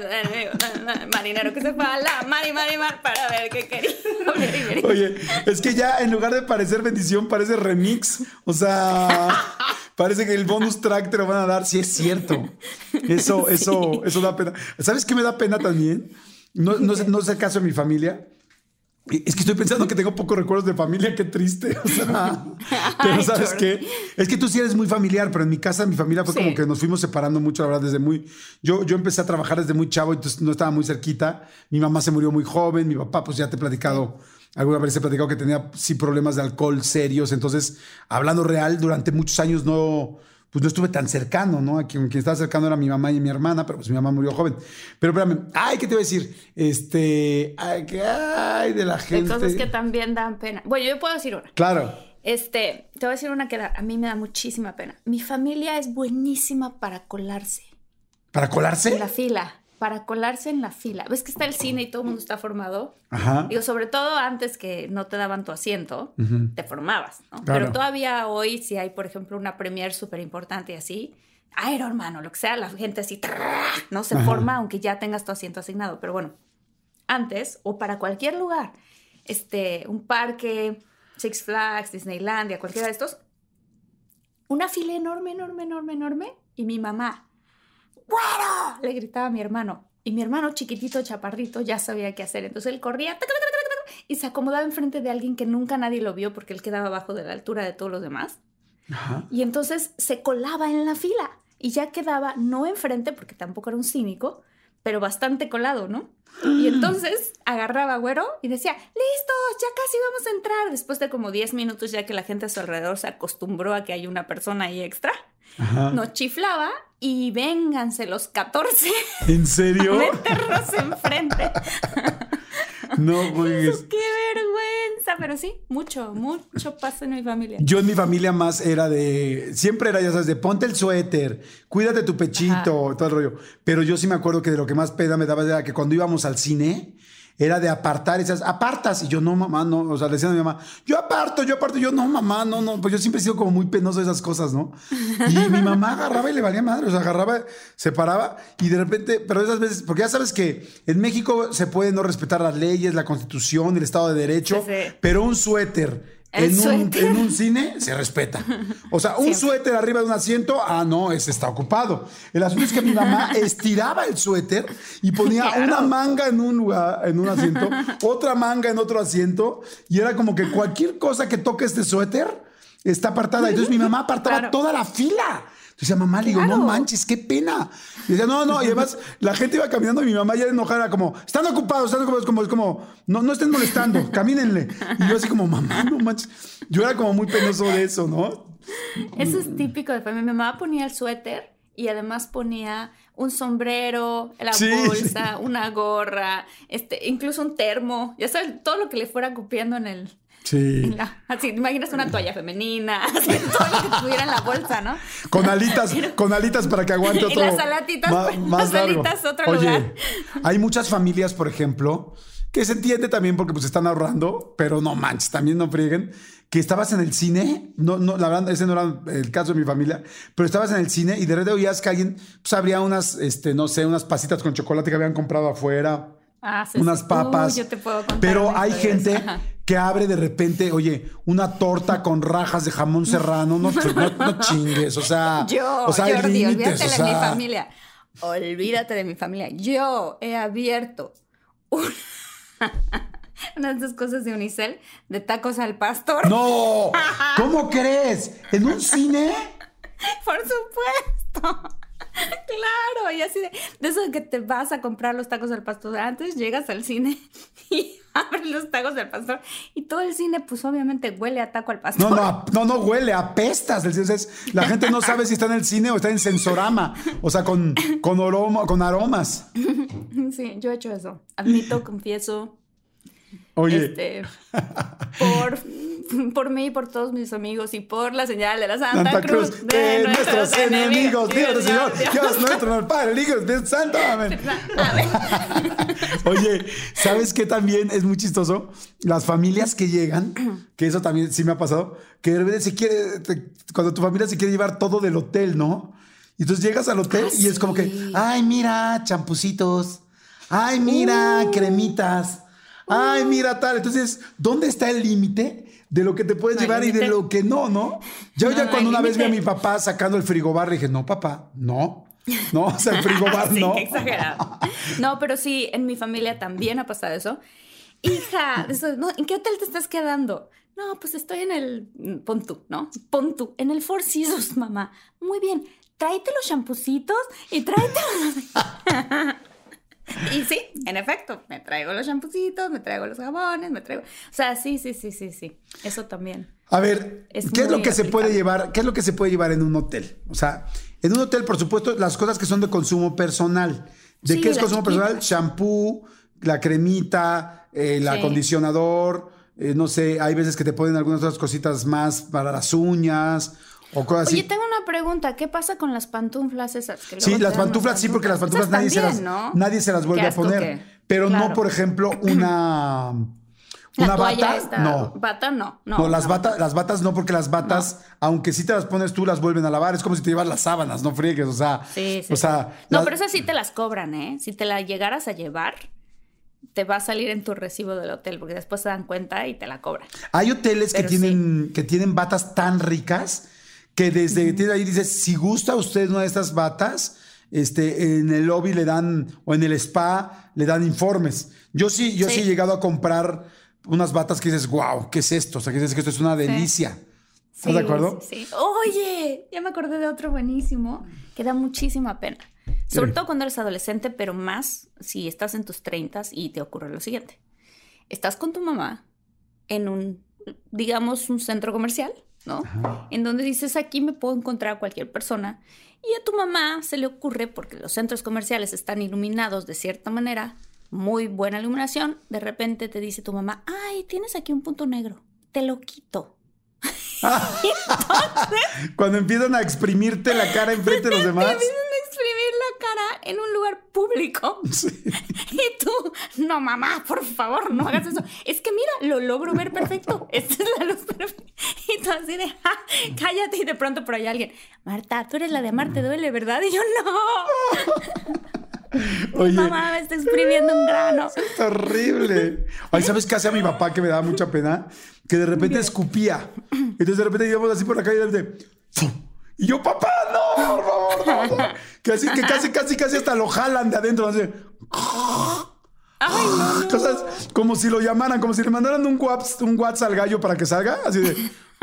Marinero que se fue a la mar y mar y mar para ver qué quería. oye, es que ya en lugar de parecer bendición, parece remix. O sea, parece que el bonus track te lo van a dar. Sí, es cierto. Eso, eso, eso da pena. ¿Sabes qué me da pena también? No, no, es- no es el caso de mi familia. Es que estoy pensando que tengo pocos recuerdos de familia, qué triste. O sea, pero Ay, ¿sabes Jordi. qué? Es que tú sí eres muy familiar, pero en mi casa, mi familia fue Sí. como que nos fuimos separando mucho, la verdad, desde muy... Yo, yo empecé a trabajar desde muy chavo, entonces no estaba muy cerquita. Mi mamá se murió muy joven, mi papá, pues ya te he platicado, alguna vez he platicado que tenía sí problemas de alcohol serios, entonces, hablando real, durante muchos años no... Pues no estuve tan cercano, ¿no? A quien, quien estaba cercano era mi mamá y mi hermana, pero pues mi mamá murió joven. Pero espérame, ay, ¿qué te voy a decir? Este, ay, que ay, de la De gente. cosas que también dan pena. Bueno, yo puedo decir una. Claro. Este, te voy a decir una que da- a mí me da muchísima pena. Mi familia es buenísima para colarse ¿Para en colarse? la fila. Para colarse en la fila. ¿Ves que está el cine y todo el mundo está formado? Ajá. Digo, sobre todo antes que no te daban tu asiento, Ujú. te formabas, ¿no? Claro. Pero todavía hoy, si hay, por ejemplo, una premier súper importante y así, Iron Man o lo que sea, la gente así, ¡trrr! ¿no? Se Ajá. forma aunque ya tengas tu asiento asignado. Pero bueno, antes o para cualquier lugar, este, un parque, Six Flags, Disneylandia, cualquiera de estos, una fila enorme, enorme, enorme, enorme, y mi mamá, ¡güero!, le gritaba a mi hermano. Y mi hermano chiquitito, chaparrito, ya sabía qué hacer. Entonces él corría tac, tac, tac, tac, tac, y se acomodaba enfrente de alguien que nunca nadie lo vio porque él quedaba abajo de la altura de todos los demás. Ajá. Y entonces se colaba en la fila y ya quedaba no enfrente porque tampoco era un cínico, pero bastante colado, ¿no? Y entonces agarraba a Güero y decía, listos, ya casi vamos a entrar. Después de como diez minutos ya que la gente a su alrededor se acostumbró a que hay una persona ahí extra, Ajá. nos chiflaba y vénganse los catorce ¿En serio? a meternos enfrente. No, pues. ¡Qué vergüenza! Pero sí, mucho, mucho pasa en mi familia. Yo en mi familia más era de. Siempre era, ya sabes, de ponte el suéter, cuídate tu pechito, todo el rollo. Pero yo sí me acuerdo que de lo que más pena me daba era que cuando íbamos al cine. Era de apartar esas, apartas. Y yo, no, mamá, no. O sea, le decían a mi mamá, yo aparto, yo aparto. Yo, no, mamá, no, no. Pues yo siempre he sido como muy penoso de esas cosas, ¿no? Y mi mamá agarraba y le valía madre. O sea, agarraba, se paraba y de repente, pero esas veces, porque ya sabes que en México se puede no respetar las leyes, la Constitución, el Estado de Derecho, Sí, sí. pero un suéter. El En un, suéter. en un cine se respeta. O sea, un Siempre. suéter arriba de un asiento, ah, no, ese está ocupado. El asunto es que mi mamá estiraba el suéter y ponía Claro. una manga en un lugar, en un asiento, otra manga en otro asiento, y era como que cualquier cosa que toque este suéter está apartada. Entonces mi mamá apartaba Claro. toda la fila. Entonces, mamá, le digo, Claro. no manches, qué pena. Y decía, no, no, y además la gente iba caminando y mi mamá ya enojada, como, están ocupados, están ocupados, como, es como, no, no estén molestando, camínenle. Y yo así como, mamá, no manches. Yo era como muy penoso de eso, ¿no? Eso es típico de familia. Mi mamá ponía el suéter y además ponía un sombrero, la Sí, bolsa, sí. una gorra, este, incluso un termo, ya sabes, todo lo que le fuera copiando en el... Sí. en la- así, imaginas una toalla femenina, así, todo lo que tuviera en la bolsa, ¿no? Con alitas, con alitas para que aguante Y otro. las alatitas, ma- pues, más las largo. alitas, otro Oye, lugar. hay muchas familias, por ejemplo, que se entiende también porque pues están ahorrando, pero no manches, también no frieguen, que estabas en el cine, no, no, la verdad, ese no era el caso de mi familia, pero estabas en el cine y de repente oías que alguien, pues abría unas, este, no sé, unas pasitas con chocolate que habían comprado afuera. Ah, sí, Unas sí. papas. Uy, yo te puedo contar pero una hay historia de gente eso. Ajá. que abre de repente, oye, una torta con rajas de jamón serrano, no, no, no chingues, o sea, Yo, o sea, hay Jordi, límites, olvídate o de mi sea, familia. Olvídate de mi familia. Yo he abierto una, una de esas cosas de Unicel de tacos al pastor. no, ¿cómo crees? ¿En un cine? Por supuesto. Claro, y así de, de eso de que te vas a comprar los tacos al pastor antes, llegas al cine y abres los tacos del pastor y todo el cine pues obviamente huele a taco al pastor. No, no, a- no, no huele, apestas. Entonces, la gente no sabe si está en el cine o está en sensorama, o sea, con, con, aroma, con aromas. Sí, yo he hecho eso. Admito, confieso. Oye, Este, por, por mí, por todos mis amigos y por la señal de la Santa, Santa Cruz, Cruz, de nuestros enemigos, Dios del Señor, Dios. Dios nuestro, el Padre, el Hijo, el Espíritu Santo, amén. A ver. Oye, ¿sabes qué también es muy chistoso? Las familias que llegan, que eso también sí me ha pasado, que de repente se quiere, te- cuando tu familia se quiere llevar todo del hotel, ¿no? Y entonces llegas al hotel Ah, y es como que, sí. ay, mira, champucitos, ay, mira, Uh. cremitas, ay, mira tal. Entonces, ¿dónde está el límite de lo que te puedes No hay llevar y de límite. lo que no, no? Yo No, ya no cuando hay una vez vi a mi límite. papá sacando el frigobar, le dije, no, papá, no. No, o sea, el frigobar Sí, no. qué exagerado. No, pero sí, en mi familia también ha pasado eso. Hija, eso, no, ¿en qué hotel te estás quedando? No, pues estoy en el... Pon tú, ¿no? Pon tú, en el Four Seasons, mamá. Muy bien, tráete los champucitos y tráete los... Y sí, en efecto, me traigo los champucitos, me traigo los jabones, me traigo... O sea, sí, sí, sí, sí, sí. Eso también. A ver, Es ¿qué es lo muy que se puede aplicable. llevar? ¿Qué es lo que se puede llevar en un hotel? O sea, en un hotel, por supuesto, las cosas que son de consumo personal. ¿De Sí, qué es la consumo chiquita. personal? Shampoo, la cremita, eh, el Sí. acondicionador, eh, no sé, hay veces que te ponen algunas otras cositas más para las uñas o cosas Oye, así. tengo una pregunta. ¿Qué pasa con las pantuflas esas? Que Sí, luego te las dan unas pantuflas sí, porque las pantuflas Esas nadie se las, también, ¿no? nadie se las vuelve Qué a asco poner. que- Pero no, claro. por ejemplo, una, La una toalla bata. esta- No. Bata no. No, No, las, no. batas, las batas no, porque las batas, aunque sí te las pones tú, las vuelven a lavar. Es como si te llevas las sábanas, no friegues, o sea. Sí, sí. O sea, No, la- pero esas sí te las cobran, ¿eh? Si te la llegaras a llevar, te va a salir en tu recibo del hotel, porque después se dan cuenta y te la cobran. hay hoteles que pero tienen, que tienen batas tan ricas que desde que tienes ahí dices, si gusta usted una de estas batas, este, en el lobby le dan, o en el spa, le dan informes. Yo sí, yo sí, Sí. he llegado a comprar unas batas que dices, wow, ¿qué es esto? O sea, que dices que esto es una delicia. ¿Estás de Sí, acuerdo? Sí, sí. Oye, ya me acordé de otro buenísimo que da muchísima pena. Sobre Sí. todo cuando eres adolescente, pero más si estás en tus treintas y te ocurre lo siguiente. Estás con tu mamá en un, digamos, un centro comercial, ¿no? Ajá. En donde dices, aquí me puedo encontrar a cualquier persona. Y a tu mamá se le ocurre, porque los centros comerciales están iluminados de cierta manera, muy buena iluminación, de repente te dice tu mamá, ay, tienes aquí un punto negro, te lo quito. Cuando empiezan a exprimirte la cara enfrente de los Te demás. empiezan a exprimir la cara en un lugar público. Y tú, no, mamá, por favor, no hagas eso. Es que mira, lo logro ver perfecto. Esta es la luz perfecta. Y tú así de, "Ja, cállate". Y de pronto por ahí alguien, Marta, tú eres la de Amar te duele, ¿verdad? Y yo, no. Oye, Mi mamá me está exprimiendo un grano. es horrible. Ay, ¿sabes qué hacía mi papá que me daba mucha pena? Que de repente escupía. Entonces de repente íbamos así por la calle y de repente, ¡fum! Y yo, papá, no, por favor, no, no. Que así, que casi, casi, casi hasta lo jalan de adentro. Así. Ay, no, no. Cosas como si lo llamaran, como si le mandaran un WhatsApp, un WhatsApp al gallo para que salga. Así de.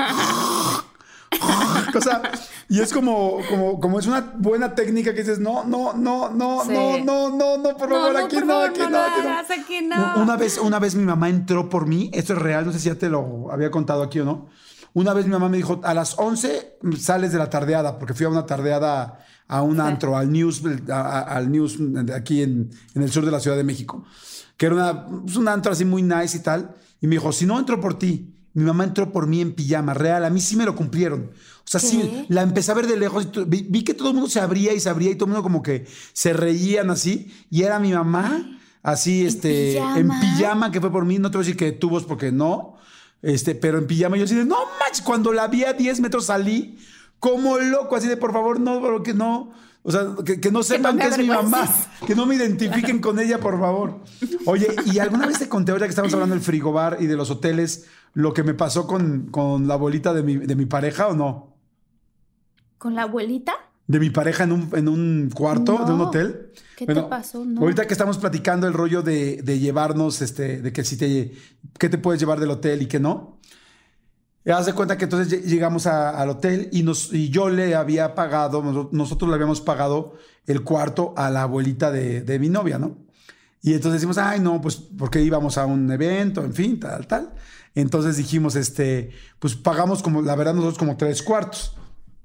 Cosa, y es como, como, como es una buena técnica que dices, no, no, no, no, Sí. no, no, no, no, por No, favor, no, aquí por no, favor, aquí no no, lo aquí no. hagas, aquí no. Una vez, una vez mi mamá entró por mí, esto es real, no sé si ya te lo había contado aquí o no. Una vez mi mamá me dijo, a las once sales de la tardeada, porque fui a una tardeada a un antro, al News, a- a- al News aquí en, en el sur de la Ciudad de México, que era una, pues, un antro así muy nice y tal. Y me dijo, si no entro por ti, mi mamá entró por mí en pijama, real, a mí sí me lo cumplieron. O sea, ¿Qué? sí, la empecé a ver de lejos, y tu- vi, vi que todo el mundo se abría y se abría y todo el mundo como que se reían así. Y era mi mamá, así, ¿En este, pijama? en pijama, que fue por mí. No te voy a decir que de tubos porque no, este, pero en pijama. Yo así de, no manches, cuando la vi a diez metros salí como loco, así de, por favor, no, pero que no. O sea, que, que no sepan me que, es mi mamá, avergüences. que no me identifiquen con ella, por favor. Oye, ¿y alguna vez te conté, ahora que estamos hablando del frigobar y de los hoteles, lo que me pasó con, con la abuelita de mi, de mi pareja o no? ¿Con la abuelita? De mi pareja en un, en un cuarto No. de un hotel. ¿Qué te pasó? No. Ahorita que estamos platicando el rollo de, de llevarnos, este, de que si te, qué te puedes llevar del hotel y qué no. Haz de cuenta que entonces lle- llegamos a- al hotel y, nos, y yo le había pagado, nos- nosotros le habíamos pagado el cuarto a la abuelita de, de mi novia, ¿no? Y entonces decimos, ay, no, pues porque íbamos a un evento, en fin, tal, tal. Entonces dijimos, este, pues pagamos como, la verdad, nosotros como tres cuartos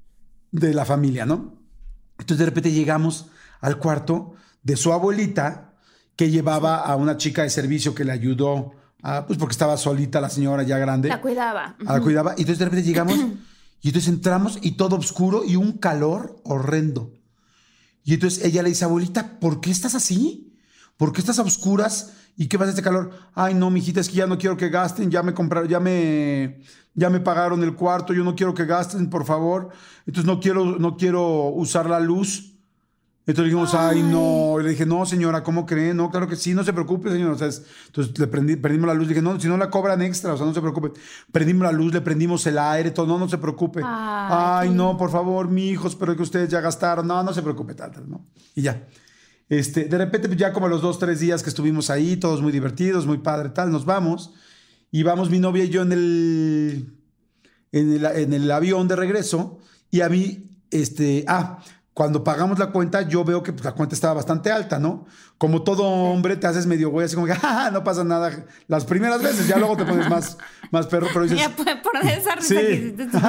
de la familia, ¿no? Entonces de repente llegamos al cuarto de su abuelita que llevaba a una chica de servicio que le ayudó, a, pues porque estaba solita la señora ya grande. La cuidaba. A la cuidaba. Y entonces de repente llegamos y entonces entramos y todo oscuro y un calor horrendo. Y entonces ella le dice, abuelita, ¿por qué estás así? ¿Por qué estás a oscuras? ¿Y qué pasa este calor? Ay, no, mijita, es que ya no quiero que gasten, ya me compraron, ya me, ya me pagaron el cuarto, yo no quiero que gasten, por favor. Entonces no quiero, no quiero usar la luz. Entonces dijimos, ay, Ay. no. Y le dije, no, señora, ¿cómo cree? No, claro que sí, no se preocupe, señora. O sea, es- entonces le prendí, prendimos la luz. Le dije, no, si no la cobran extra, o sea, no se preocupe. Prendimos la luz, le prendimos el aire, todo, no, no se preocupe. Ay, Ay, qué no, lindo. por favor, mi hijo, espero que ustedes ya gastaron. No, no se preocupe, tal, tal, ¿no? Y ya. Este, de repente, pues, ya como a los dos, tres días que estuvimos ahí, todos muy divertidos, muy padre, tal, nos vamos. Y vamos mi novia y yo en el, en el, en el avión de regreso. Y a mí, este, ah, cuando pagamos la cuenta, yo veo que pues, la cuenta estaba bastante alta, ¿no? Como todo hombre, te haces medio güey, así como que, "Ah, no pasa nada". Las primeras veces, ya luego te pones más, más perro, pero dices, Ya, por por esa risa Sí. que hiciste, no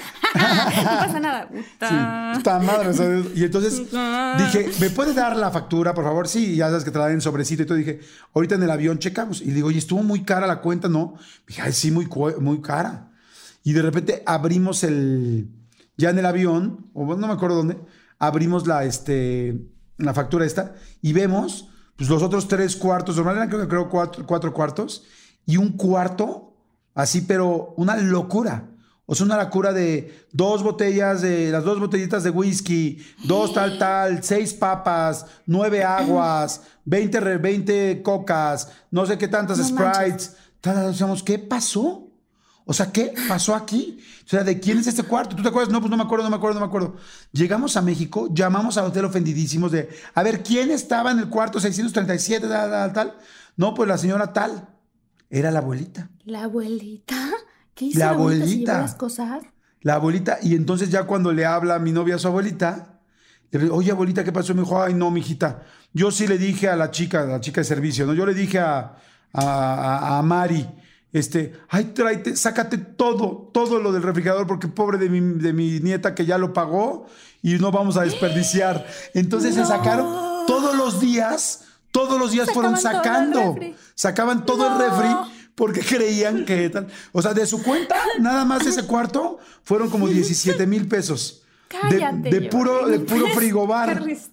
pasa nada. Puta. sí, está madre, ¿sabes? Y entonces dije, ¿me puedes dar la factura, por favor? Sí, y ya sabes que te la dan en sobrecito y todo. Dije, ahorita en el avión checamos. Y le digo, oye, estuvo muy cara la cuenta, ¿no? Dije, ay, sí, muy, cu- muy cara. Y de repente abrimos el, ya en el avión, o bueno, no me acuerdo dónde, abrimos la, este, la factura esta y vemos, pues los otros tres cuartos, normal eran creo, creo cuatro, cuatro cuartos, y un cuarto, así, pero una locura. O sea, una locura de dos botellas, de las dos botellitas de whisky, dos tal, tal, seis papas, nueve aguas, veinte, re- veinte cocas, no sé qué tantas No Sprites. Tal, tal, decíamos, ¿qué pasó? O sea, ¿qué pasó aquí? O sea, ¿de quién es este cuarto? ¿Tú te acuerdas? No, pues no me acuerdo, no me acuerdo, no me acuerdo. Llegamos a México, llamamos al hotel ofendidísimos de, a ver, ¿quién estaba en el cuarto seiscientos treinta y siete, tal, tal, tal? No, pues la señora tal. Era la abuelita. ¿La abuelita? ¿Qué hizo La la abuelita? ¿Se abuelita. llevó las cosas? La abuelita, y entonces ya cuando le habla a mi novia a su abuelita, le dice, oye, abuelita, ¿qué pasó? Me dijo, ay, no, mijita. Yo sí le dije a la chica, a la chica de servicio, ¿no? Yo le dije a, a, a- a Mari, este, ay, tráete, sácate todo, todo lo del refrigerador, porque pobre de mi, de mi nieta que ya lo pagó y no vamos a desperdiciar. Entonces se No. sacaron todos los días, todos los días fueron Sacaban todo el sacando, refri. sacaban todo el No. refri porque creían que tal. O sea, de su cuenta, nada más ese cuarto, fueron como diecisiete mil pesos. De- Cállate. De, puro, de puro Qué frigobar. risa.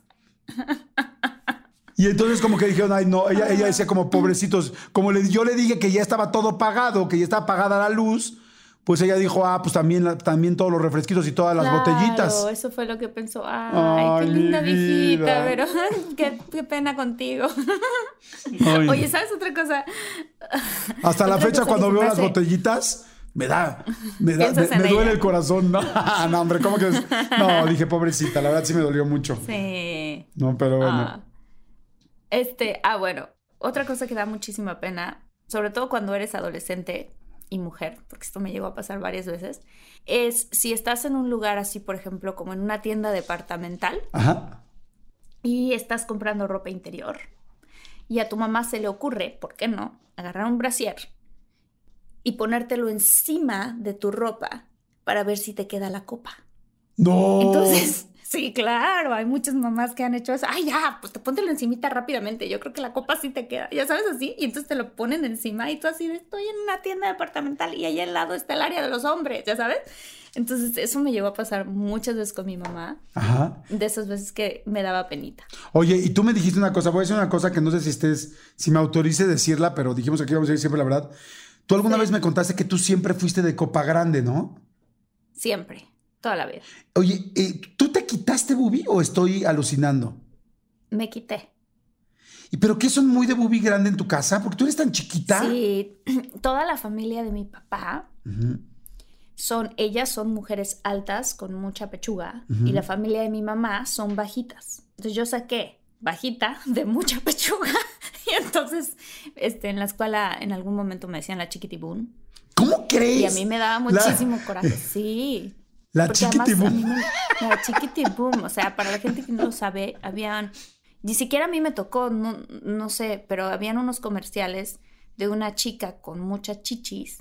Y entonces como que dijeron, ay, no, ella, ella decía como, pobrecitos, como le, yo le dije que ya estaba todo pagado, que ya estaba pagada la luz, pues ella dijo, ah, pues también, la- también todos los refresquitos y todas las Claro, botellitas. eso fue lo que pensó. Ay, Ay, qué linda mi viejita, vida. pero qué, qué pena contigo. Ay. Oye, ¿sabes otra cosa? Hasta la Otra fecha cosa cuando que se veo me las hace- botellitas, me da, me da, me, Piensas en me duele ella. el corazón. No, no, hombre, ¿cómo que es? No, dije, pobrecita, la verdad sí me dolió mucho. Sí. No, pero bueno. Ah. Este, ah, bueno, otra cosa que da muchísima pena, sobre todo cuando eres adolescente y mujer, porque esto me llegó a pasar varias veces, es si estás en un lugar así, por ejemplo, como en una tienda departamental Ajá. y estás comprando ropa interior y a tu mamá se le ocurre, ¿por qué no?, agarrar un brasier y ponértelo encima de tu ropa para ver si te queda la copa. No. Entonces, sí, claro, hay muchas mamás que han hecho eso. Ay, ya, pues te póntelo encimita rápidamente. Yo creo que la copa sí te queda, ya sabes, así. Y entonces te lo ponen encima y tú así de, estoy en una tienda departamental y ahí al lado está el área de los hombres, ya sabes. Entonces, eso me llegó a pasar muchas veces con mi mamá. Ajá. De esas veces que me daba penita. Oye, y tú me dijiste una cosa, voy a decir una cosa que no sé si estés, si me autorice decirla, pero dijimos aquí vamos a decir siempre la verdad. Tú alguna Sí. vez me contaste que tú siempre fuiste de copa grande, ¿no? Siempre, toda la vida. Oye, eh, ¿tú te quitaste boobie o estoy alucinando? Me quité. ¿Y pero qué son muy de boobie grande en tu casa? Porque tú eres tan chiquita. Sí, toda la familia de mi papá Uh-huh. son, ellas son mujeres altas con mucha pechuga Ujú. y la familia de mi mamá son bajitas. Entonces yo saqué bajita de mucha pechuga y entonces este, en la escuela en algún momento me decían la chiquitibún ¿Cómo crees? y a mí me daba muchísimo la... coraje, sí. La Porque además a chiquitibum. mí me- La chiquitibum, o sea, para la gente que no lo sabe, habían, ni siquiera a mí me tocó, no, no sé, pero habían unos comerciales de una chica con muchas chichis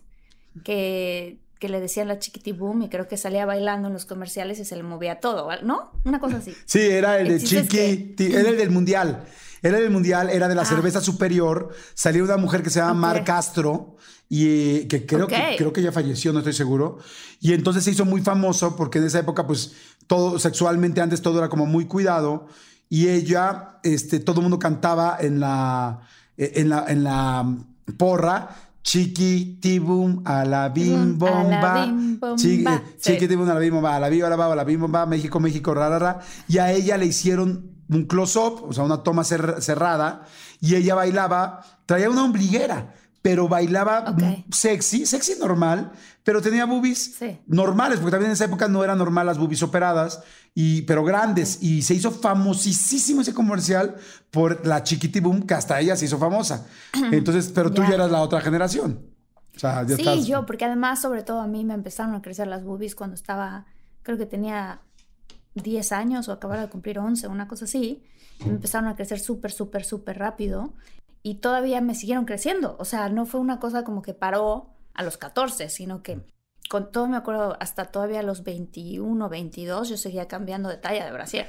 que, que le decían la chiquitibum y creo que salía bailando en los comerciales y se le movía todo, ¿no? Una cosa así. Sí, era el de El chiste es que- Chiqui, era el del Mundial. Era el del Mundial, era de la Ah. cerveza superior. Salía una mujer que se llama Ok. Mar Castro y eh, que creo, Ok. que creo que ya falleció, no estoy seguro. Y entonces se hizo muy famoso porque en esa época, pues, todo sexualmente antes todo era como muy cuidado. Y ella, este, todo el mundo cantaba en la, en la, en la porra. Chiquitibum a la bim A la bomba. bim bomba. Chiqui- Sí. Chiquitibum a la bim bomba. A la bim bomba, a la bim bomba. México, México, rarara. Y a ella le hicieron un close-up, o sea, una toma cer- cerrada. Y ella bailaba, traía una ombliguera, pero bailaba Ok. mm, sexy, sexy normal, pero tenía boobies Sí. normales, porque también en esa época no era normal las boobies operadas, y, pero grandes. Y se hizo famosísimo ese comercial por la Chiquitibum, que hasta ella se hizo famosa. Entonces, pero tú Ya. ya eras la otra generación. O sea, ya Sí, estás... yo, porque además, sobre todo a mí me empezaron a crecer las boobies cuando estaba, creo que tenía diez años o acababa de cumplir once, una cosa así. Me empezaron a crecer súper, súper, súper rápido y todavía me siguieron creciendo. O sea, no fue una cosa como que paró a los catorce, sino que con todo, me acuerdo, hasta todavía a los veintiuno, veintidós, yo seguía cambiando de talla de brasier.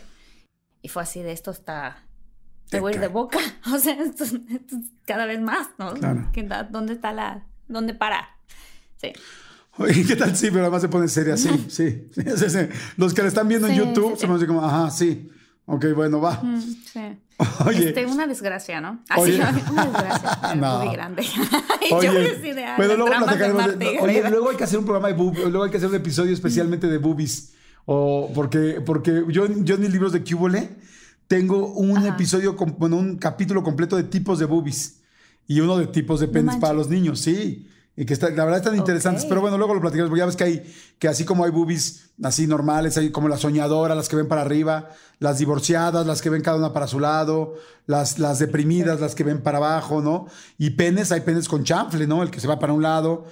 Y fue así de esto hasta... Te voy a ir de boca. O sea, esto, esto es cada vez más, ¿no? Claro. ¿Qué da- ¿Dónde está la... ¿Dónde para? Sí. Oye, ¿qué tal? Sí, pero además se pone seria, sí, sí. sí, sí, sí. Los que le están viendo en Sí, YouTube sí, se sí. van a decir como, ajá, sí. Ok, bueno, va. Mm, sí. Oye, Este, una desgracia, ¿no? Así, Oye. una desgracia. Pero No. muy grande. Y oye, yo así de, ay, bueno, las luego dramas de platicaremos de- Marta y oye, Gareda. luego hay que hacer un programa de boobies, luego hay que hacer un episodio especialmente de boobies. O porque, porque yo, yo en mis libros de Cúbole tengo un Ajá. episodio, com- bueno, un capítulo completo de tipos de boobies. Y uno de tipos de penes manches. para los niños, sí. Y que está, la verdad están interesantes, Ok. pero bueno, luego lo platicamos, porque ya ves que hay, que así como hay boobies así normales, hay como las soñadoras, las que ven para arriba, las divorciadas, las que ven cada una para su lado, las, las deprimidas, las que ven para abajo, ¿no? Y penes, hay penes con chanfle, ¿no? El que se va para un lado,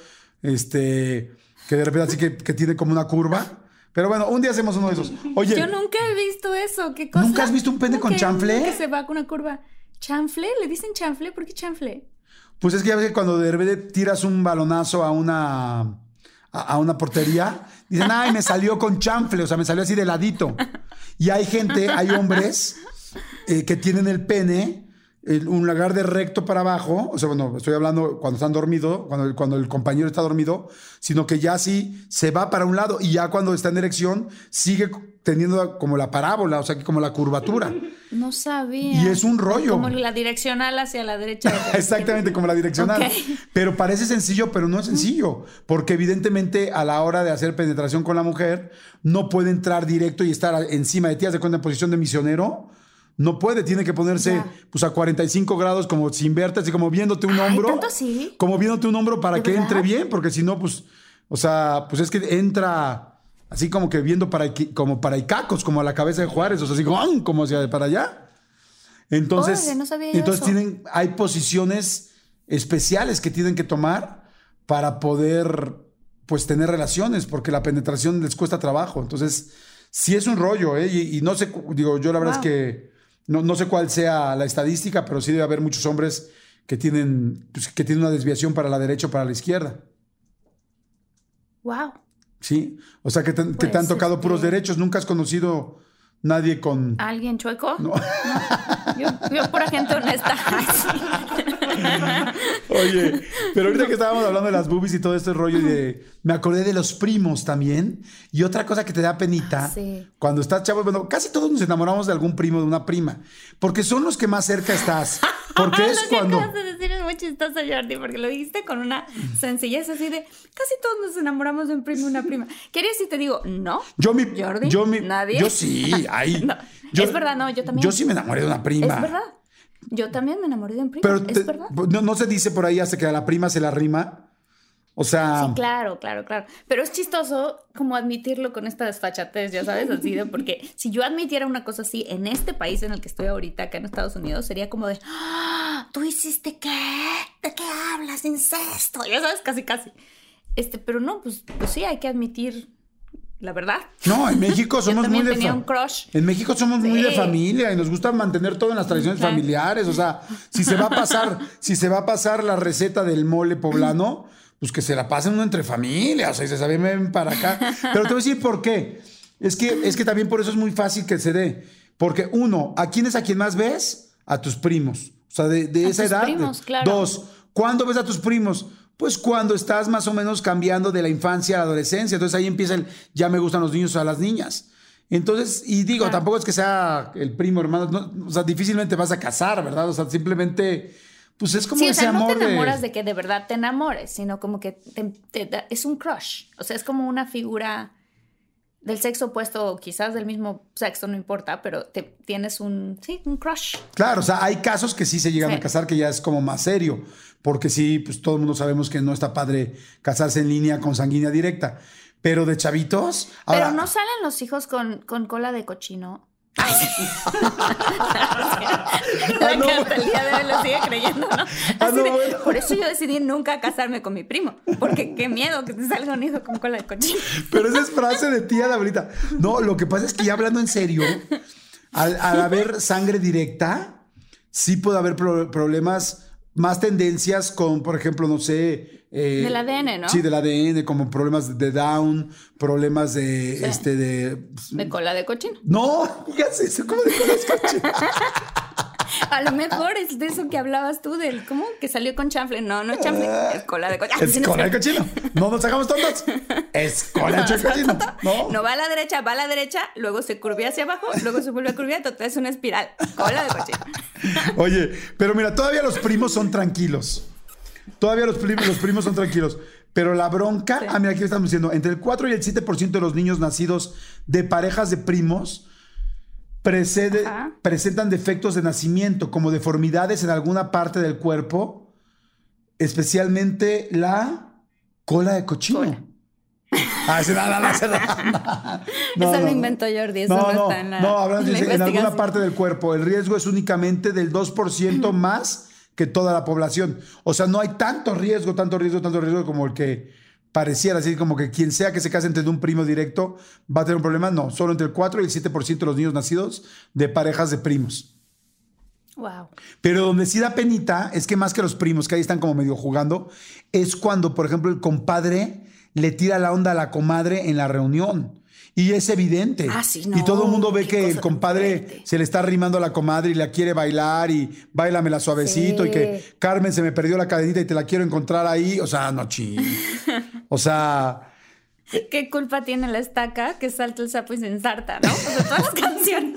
este, que de repente así que, que tiene como una curva. Pero bueno, un día hacemos uno de esos. Oye, Yo nunca he visto eso. ¿Qué cosa? ¿Nunca has visto un pene ¿Cómo con que chanfle? uno que se va con una curva. ¿Chanfle? ¿Le dicen chanfle? ¿Por qué chanfle? pues es que ya ves que cuando de repente tiras un balonazo a una, a, a una portería, dicen, ay, me salió con chanfle, o sea, me salió así de ladito. Y hay gente, hay hombres eh, que tienen el pene, el- un lugar de recto para abajo, o sea, bueno, estoy hablando cuando están dormidos, cuando, el- cuando el compañero está dormido, sino que ya sí se va para un lado y ya cuando está en erección sigue teniendo como la parábola, o sea, que como la curvatura. No sabía. Y es un rollo. Como la direccional hacia la derecha. de la Exactamente, como la direccional. Ok. Pero parece sencillo, pero no es sencillo. Porque evidentemente a la hora de hacer penetración con la mujer, no puede entrar directo y estar encima de ti, haz de cuenta en posición de misionero. No puede, tiene que ponerse Ya. pues a cuarenta y cinco grados como sin verte, así como viéndote un Ay, hombro. ¿tanto así? Como viéndote un hombro para ¿De que verdad? entre bien, porque si no, pues, o sea, pues es que entra así como que viendo para, Iqui- como para Icacos, como a la cabeza de Juárez, o sea, así como, ¡ah! Como hacia para allá. Entonces, Órale, no sabía yo entonces eso. tienen, hay posiciones especiales que tienen que tomar para poder, pues, tener relaciones, porque la penetración les cuesta trabajo. Entonces, sí es un rollo, ¿eh? Y, y no sé, cu- digo, yo la verdad Wow. es que no, no sé cuál sea la estadística, pero sí debe haber muchos hombres que tienen, pues, que tienen una desviación para la derecha o para la izquierda. Wow. Sí, o sea que te, que te han tocado este... puros derechos, nunca has conocido nadie con... ¿Alguien chueco? No. No. Yo, yo pura gente honesta. Ay, sí. Oye, pero ahorita que estábamos hablando de las boobies y todo este rollo y de... Me acordé de los primos también. Y otra cosa que te da penita, sí. cuando estás chavo, bueno, casi todos nos enamoramos de algún primo, de una prima, porque son los que más cerca estás. Porque es lo que cuando... acabas de decir es muy chistoso, Jordi, porque lo dijiste con una sencillez así de casi todos nos enamoramos de un primo y una prima. ¿Quieres si te digo no? Yo mi, Jordi, yo mi, nadie. Yo sí, ahí. No, yo, es verdad, no, yo también. Yo sí me enamoré de una prima. Es verdad. Yo también me enamoré de un primo. Pero es te, verdad. No, no se dice por ahí hasta que a la prima se la rima. O sea... Sí, claro, claro, claro. Pero es chistoso como admitirlo con esta desfachatez, ya sabes, así de porque si yo admitiera una cosa así en este país en el que estoy ahorita, acá en Estados Unidos, sería como de, ¡ah! ¿Tú hiciste qué? ¿De qué hablas? Incesto. Ya sabes, casi, casi. Este, pero no, pues, pues sí, hay que admitir la verdad. No, en México somos muy de... tenía un crush. En México somos sí. muy de familia y nos gusta mantener todo en las tradiciones Claro. familiares. O sea, si se va a pasar, si se va a pasar la receta del mole poblano, pues que se la pasen uno entre familia, o sea, y se sabe, ven para acá. Pero te voy a decir por qué. Es que, es que también por eso es muy fácil que se dé. Porque uno, ¿a quién es a quien más ves? A tus primos. O sea, de, de a esa tus edad. Primos, claro. Dos, ¿cuándo ves a tus primos? Pues cuando estás más o menos cambiando de la infancia a la adolescencia. Entonces ahí empieza el, ya me gustan los niños a las niñas. Entonces, y digo, claro. tampoco es que sea el primo, hermano, no, o sea, difícilmente vas a casar, ¿verdad? O sea, simplemente... Pues es como sí, ese o sea, amor no te enamoras de... de que de verdad te enamores, sino como que te, te, te, es un crush. O sea, es como una figura del sexo opuesto o quizás del mismo sexo, no importa, pero te, tienes un, sí, un crush. Claro, o sea, hay casos que sí se llegan sí. a casar que ya es como más serio, porque sí, pues todo el mundo sabemos que no está padre casarse en línea con sanguínea directa, pero de chavitos... Pero ahora... no salen los hijos con, con cola de cochino. Ay, sí. La no, que hasta el día de hoy lo sigue creyendo, ¿no? Ah, no de, bueno. Por eso yo decidí nunca casarme con mi primo, porque qué miedo que te salga un hijo con cola de cochino. Pero esa es frase de tía Laurita. No, lo que pasa es que ya hablando en serio, al, al haber sangre directa, sí puede haber pro- problemas, más tendencias con, por ejemplo, no sé... Eh, del A D N, ¿no? Sí, del A D N, como problemas de Down, problemas de... Sí. este de, ¿De cola de cochino? No, digas eso, ¿cómo de cola de cochino? A lo mejor es de eso que hablabas tú, del ¿cómo? Que salió con chanfle. No, no es chanfle, es cola de cochino. Es cola de cochino. No nos hagamos tontos. Es cola de cochino. No. No va a la derecha, va a la derecha, luego se curvia hacia abajo, luego se vuelve a curviar, total es una espiral. Cola de cochino. Oye, pero mira, todavía los primos son tranquilos. Todavía los primos, los primos son tranquilos. Pero la bronca, sí. ah, mira, aquí estamos diciendo, entre el cuatro y el siete por ciento de los niños nacidos de parejas de primos precede, presentan defectos de nacimiento, como deformidades en alguna parte del cuerpo, especialmente la cola de cochino. Cola. Ah, ese nada, nada, ese nada. No, eso no, lo inventó Jordi, eso no, no, no está en la No, hablando en, en alguna parte del cuerpo. El riesgo es únicamente del dos por ciento más que toda la población. O sea, no hay tanto riesgo, tanto riesgo, tanto riesgo como el que pareciera. Así como que quien sea que se case entre un primo directo va a tener un problema. No, solo entre el cuatro y el siete por ciento de los niños nacidos de parejas de primos. Wow. Pero donde sí da penita es que más que los primos, que ahí están como medio jugando, es cuando, por ejemplo, el compadre le tira la onda a la comadre en la reunión. Y es evidente. Ah, sí, no. Y todo el mundo ve que el compadre se le está arrimando a la comadre y la quiere bailar y báilamela suavecito, sí. Y que Carmen, se me perdió la cadenita y te la quiero encontrar ahí. O sea, no ching. O sea... ¿Qué culpa tiene la estaca que salta el sapo y se ensarta, no? O sea, todas las canciones.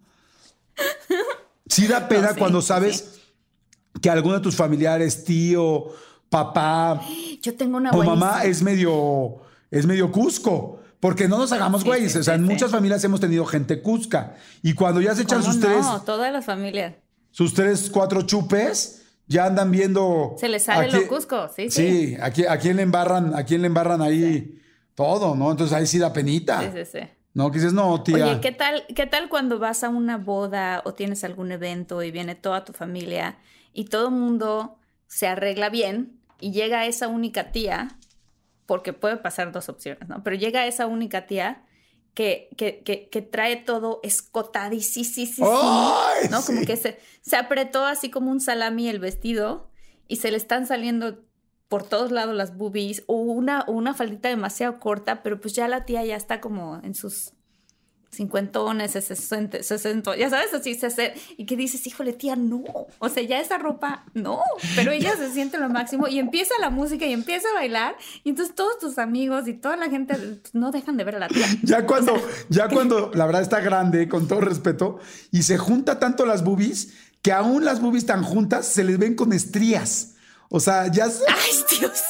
Sí da pena no, sí, cuando sabes sí. que alguno de tus familiares, tío, papá... Yo tengo una o buenísima. mamá es medio, es medio cusco. Porque no nos hagamos güeyes. Sí, sí, o sea, en sí, muchas sí. familias hemos tenido gente cusca. Y cuando ya se echan sus no? tres... No, todas las familias. Sus tres, cuatro chupes, ya andan viendo... Se les sale lo cusco, sí, sí. Sí, a quién, a quién le embarran, a quién le embarran ahí sí. todo, ¿no? Entonces ahí sí da penita. Sí, sí, sí. No, que dices, no, tía. Oye, ¿qué tal, ¿qué tal cuando vas a una boda o tienes algún evento y viene toda tu familia y todo el mundo se arregla bien y llega esa única tía... Porque puede pasar dos opciones, ¿no? Pero llega esa única tía que, que, que, que trae todo escotadísimo, ¿no? Sí. Como que se, se apretó así como un salami el vestido y se le están saliendo por todos lados las boobies, o una, o una faldita demasiado corta, pero pues ya la tía ya está como en sus cincuentones, sesenta, sesenta, ya sabes, así se hace, y que dices, híjole, tía, no, o sea, ya esa ropa, no, pero ella se siente lo máximo, y empieza la música, y empieza a bailar, y entonces todos tus amigos y toda la gente pues, no dejan de ver a la tía. Ya cuando, o sea, ya cuando, la verdad está grande, con todo respeto, y se junta tanto las boobies, que aún las boobies tan juntas se les ven con estrías. O sea, ya... Se... ¡Ay, Dios!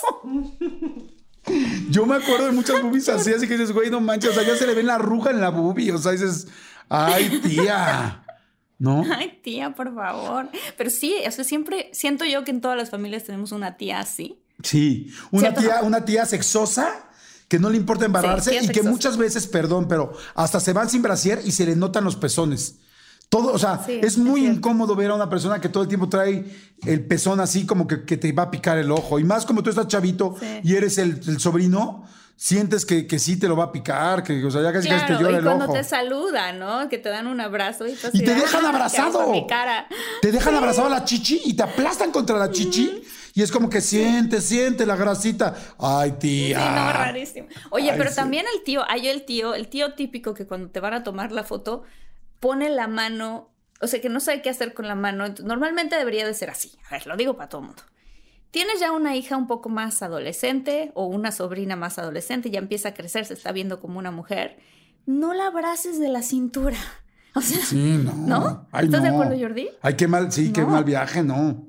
Yo me acuerdo de muchas boobies así, así que dices, güey, no manches, o sea, ya se le ven la arruga en la boobie, o sea, dices, ay, tía, ¿no? Ay, tía, por favor. Pero sí, o sea, siempre siento yo que en todas las familias tenemos una tía así. Sí, una ¿cierto? tía, una tía sexosa que no le importa embarrarse Sí, y que sexosa. muchas veces, perdón, pero hasta se van sin brasier y se le notan los pezones. Todo, o sea, Sí, es muy es incómodo ver a una persona que todo el tiempo trae el pezón así como que, que te va a picar el ojo. Y más como tú estás chavito Sí. y eres el, el sobrino, sientes que, que sí te lo va a picar, que o sea, ya casi Claro, casi te llora y el cuando ojo. te saludan, ¿no? Que te dan un abrazo y, tú Y así te de, dejan "Ah, abrazado. qué asco mi cara". Te dejan abrazado a la chichi y te aplastan contra la chichi. Y es como que siente, siente la grasita. Ay, tía. Sí, no, rarísimo. Oye, Ay, pero sí. también el tío, hay el tío, el tío típico que cuando te van a tomar la foto, pone la mano, o sea, que no sabe qué hacer con la mano. Normalmente debería de ser así. A ver, lo digo para todo el mundo. Tienes ya una hija un poco más adolescente o una sobrina más adolescente, ya empieza a crecer, se está viendo como una mujer. No la abraces de la cintura. O sea, Sí, no. ¿no? Ay, ¿Estás no. de acuerdo, Jordi? Ay, qué mal, sí, qué No. mal viaje, no.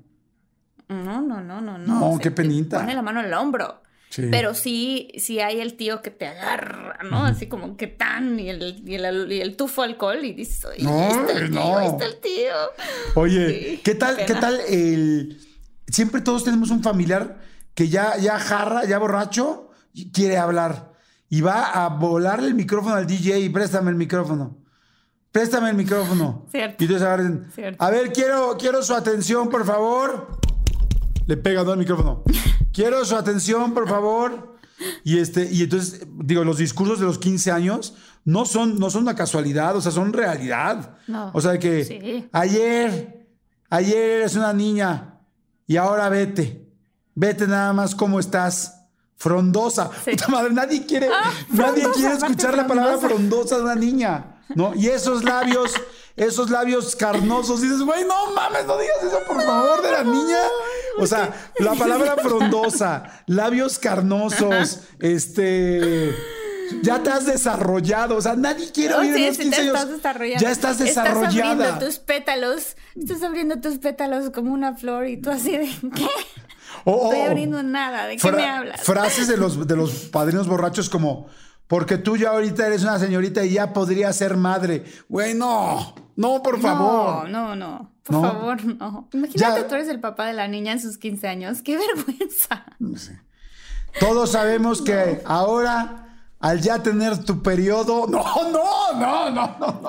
No, no, no, no, no. No, O sea, qué te penita. Pone la mano en el hombro. Sí. Pero sí, sí hay el tío que te agarra, ¿no? Así como que tan, y el, y el, y el tufo alcohol, y dices, oye, No, ahí está el tío, no. ahí está el tío. Oye, Sí, ¿qué tal, qué qué pena. tal el... Siempre todos tenemos un familiar que ya, ya jarra, ya borracho, y quiere hablar. Y va a volarle el micrófono al D J y préstame el micrófono. Préstame el micrófono. Cierto. Y entonces agarren, Cierto. a ver, quiero, quiero su atención, por favor. Le pega ¿no? al micrófono. Quiero su atención, por favor. Y este, y entonces, digo, los discursos de los quince años no son, no son una casualidad, o sea, son realidad. No. O sea, que Sí. ayer, ayer eres una niña y ahora vete. Vete nada más cómo estás. Frondosa. Sí. Puta madre, nadie quiere, Ah, nadie frondosa, quiere aparte escuchar la palabra frondosa. frondosa de una niña, ¿no? Y esos labios, esos labios carnosos, dices, güey, no mames, no digas eso, por favor, de la niña. O sea, la palabra frondosa, labios carnosos, este... Ya te has desarrollado, o sea, nadie quiere No, oír sí, en los sí, quince te años. estás desarrollando. Ya estás desarrollada. Estás abriendo tus pétalos. Estás abriendo tus pétalos como una flor y tú así de, ¿qué? O- o- Estoy abriendo nada. ¿De qué fra- me hablas? Frases de los, de los padrinos borrachos como, porque tú ya ahorita eres una señorita y ya podría ser madre. Güey, no, no, por favor. No, no, no. Por ¿No? favor, no. Imagínate, Ya- tú eres el papá de la niña en sus quince años. ¡Qué vergüenza! Todos sabemos que ahora, al ya tener tu periodo... No, no, no, no, no, no.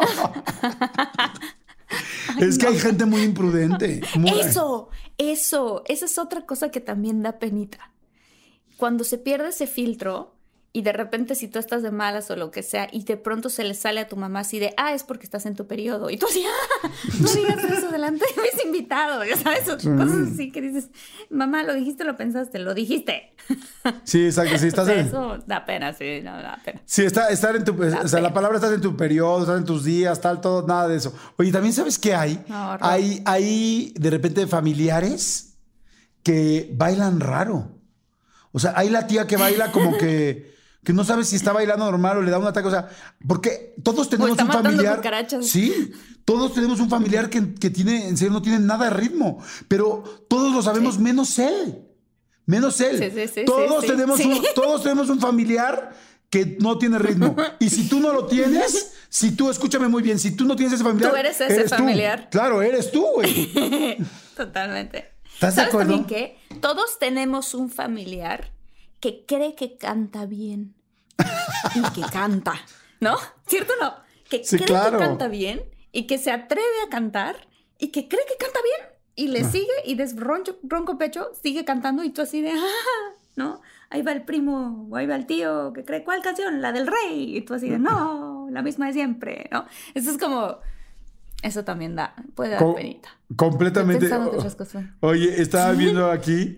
Es que hay gente muy imprudente. muy- Eso, eso. Esa es otra cosa que también da penita. Cuando se pierde ese filtro y de repente si tú estás de malas o lo que sea y de pronto se le sale a tu mamá así de, ah, es porque estás en tu periodo. Y tú así, ah, no digas eso delante de mis invitados. Ya sabes, cosas así que dices, mamá, lo dijiste, lo pensaste, lo dijiste. Sí, exacto. Sí, estás O sea, en... eso da pena, sí, no, da pena. Sí, está, estar en tu... O sea, la pena. palabra estás en tu periodo, estás en tus días, tal, todo, nada de eso. Oye, también sabes qué hay? No, horror. hay, hay de repente familiares que bailan raro. O sea, hay la tía que baila como que... que no sabe si está bailando normal o le da un ataque. O sea, porque todos tenemos está un matando familiar. cucarachas. Sí, todos tenemos un familiar que, que tiene, en serio, no tiene nada de ritmo. Pero todos lo sabemos Sí. menos él. Menos él. Sí, sí, sí, todos, sí, sí. tenemos Sí. Un, todos tenemos un familiar que no tiene ritmo. Y si tú no lo tienes, si tú, escúchame muy bien, si tú no tienes ese familiar. Tú eres ese tú. familiar. Claro, eres tú, güey. Totalmente. ¿Estás de ¿Sabes acuerdo? también qué? Todos tenemos un familiar que cree que canta bien y que canta, ¿no? ¿Cierto o no? Que Sí, cree claro. que canta bien y que se atreve a cantar y que cree que canta bien y le sigue y de ronco, ronco pecho sigue cantando y tú así de, ah, ¿no? Ahí va el primo o ahí va el tío que cree, ¿cuál canción? La del rey. Y tú así de, no, la misma de siempre, ¿no? Eso es como, eso también da, puede dar Co- penita. Completamente. Estoy pensando en otras cosas. Oye, estaba ¿Sí? viendo aquí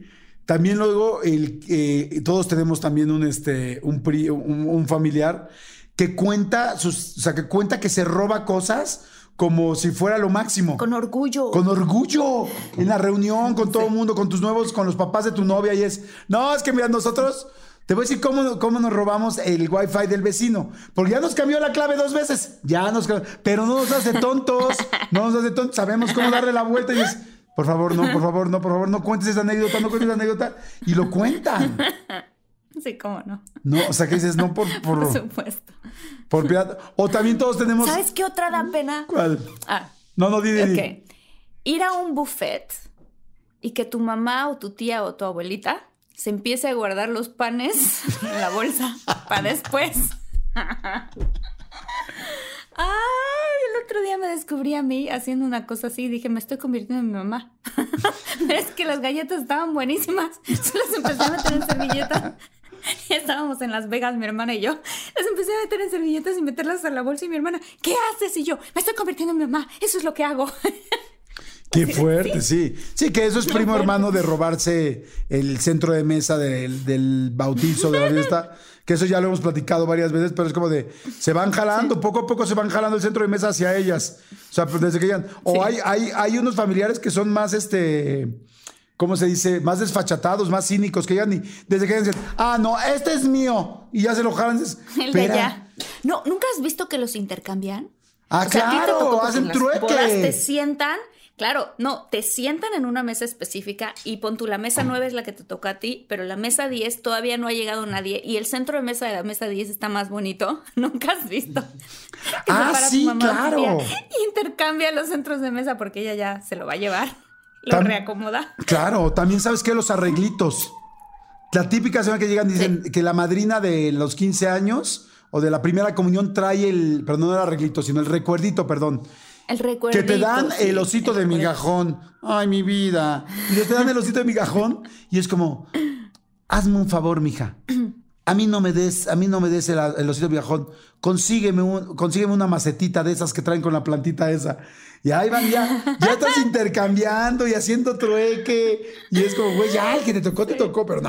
También luego el, eh, todos tenemos también un, este, un, pri, un, un familiar que cuenta, sus, o sea, que cuenta que se roba cosas como si fuera lo máximo. Con orgullo. Con orgullo. En la reunión, con todo el sí. mundo, con tus nuevos, con los papás de tu novia. Y es, no, es que mira, nosotros, te voy a decir cómo, cómo nos robamos el wifi del vecino. Porque ya nos cambió la clave dos veces. Ya nos cambió. Pero no nos hace tontos. No nos hace tontos. Sabemos cómo darle la vuelta y es, por favor, no, por favor, no, por favor, no cuentes esa anécdota, no cuentes esa anécdota. Y lo cuentan. Sí, cómo no. No, o sea, que dices, no por... Por, por supuesto. Por pirata. O también todos tenemos... ¿Sabes qué otra da pena? ¿Cuál? Ah. No, no, di, di, di. Ok. Ir a un buffet y que tu mamá o tu tía o tu abuelita se empiece a guardar los panes en la bolsa para después. Ay, el otro día me descubrí a mí haciendo una cosa así y dije, me estoy convirtiendo en mi mamá. Pero es que las galletas estaban buenísimas. Se las empecé a meter en servilletas. Estábamos en Las Vegas, mi hermana y yo. Las empecé a meter en servilletas y meterlas a la bolsa y mi hermana, ¿qué haces? Y yo, me estoy convirtiendo en mi mamá. Eso es lo que hago. Qué fuerte, sí. Sí, que eso es primo fuerte. Hermano de robarse el centro de mesa del, del bautizo de la fiesta. Que eso ya lo hemos platicado varias veces, pero es como de, se van jalando, sí. poco a poco se van jalando el centro de mesa hacia ellas. O sea, pues desde que llegan. O sí. hay, hay, hay unos familiares que son más, este, ¿cómo se dice? Más desfachatados, más cínicos, que llegan y desde que llegan dicen, ah, no, este es mío. Y ya se lo jalan. Dices, el de allá. No, ¿nunca has visto que los intercambian? Ah, o sea, claro, hacen trueque. Te sientan. Claro, no, te sientan en una mesa específica y pon tú, la mesa nueve es la que te toca a ti, pero la mesa diez todavía no ha llegado nadie y el centro de mesa de la mesa diez está más bonito. ¿Nunca has visto? Que ah, se para sí, tu mamá claro. Y intercambia los centros de mesa porque ella ya se lo va a llevar, lo Tam- reacomoda. Claro, también sabes que los arreglitos. La típica semana que llegan dicen sí. que la madrina de los quince años o de la primera comunión trae el, perdón, no el arreglito, sino el recuerdito, perdón. El recuerdito. Que te dan sí, el osito el de migajón. Ay, mi vida. Y te dan el osito de migajón y es como, hazme un favor, mija. A mí no me des, a mí no me des el, el osito de migajón. Consígueme, un, consígueme una macetita de esas que traen con la plantita esa. Y ahí van ya, ya estás intercambiando y haciendo trueque. Y es como, güey, ya, el que te tocó, te tocó, pero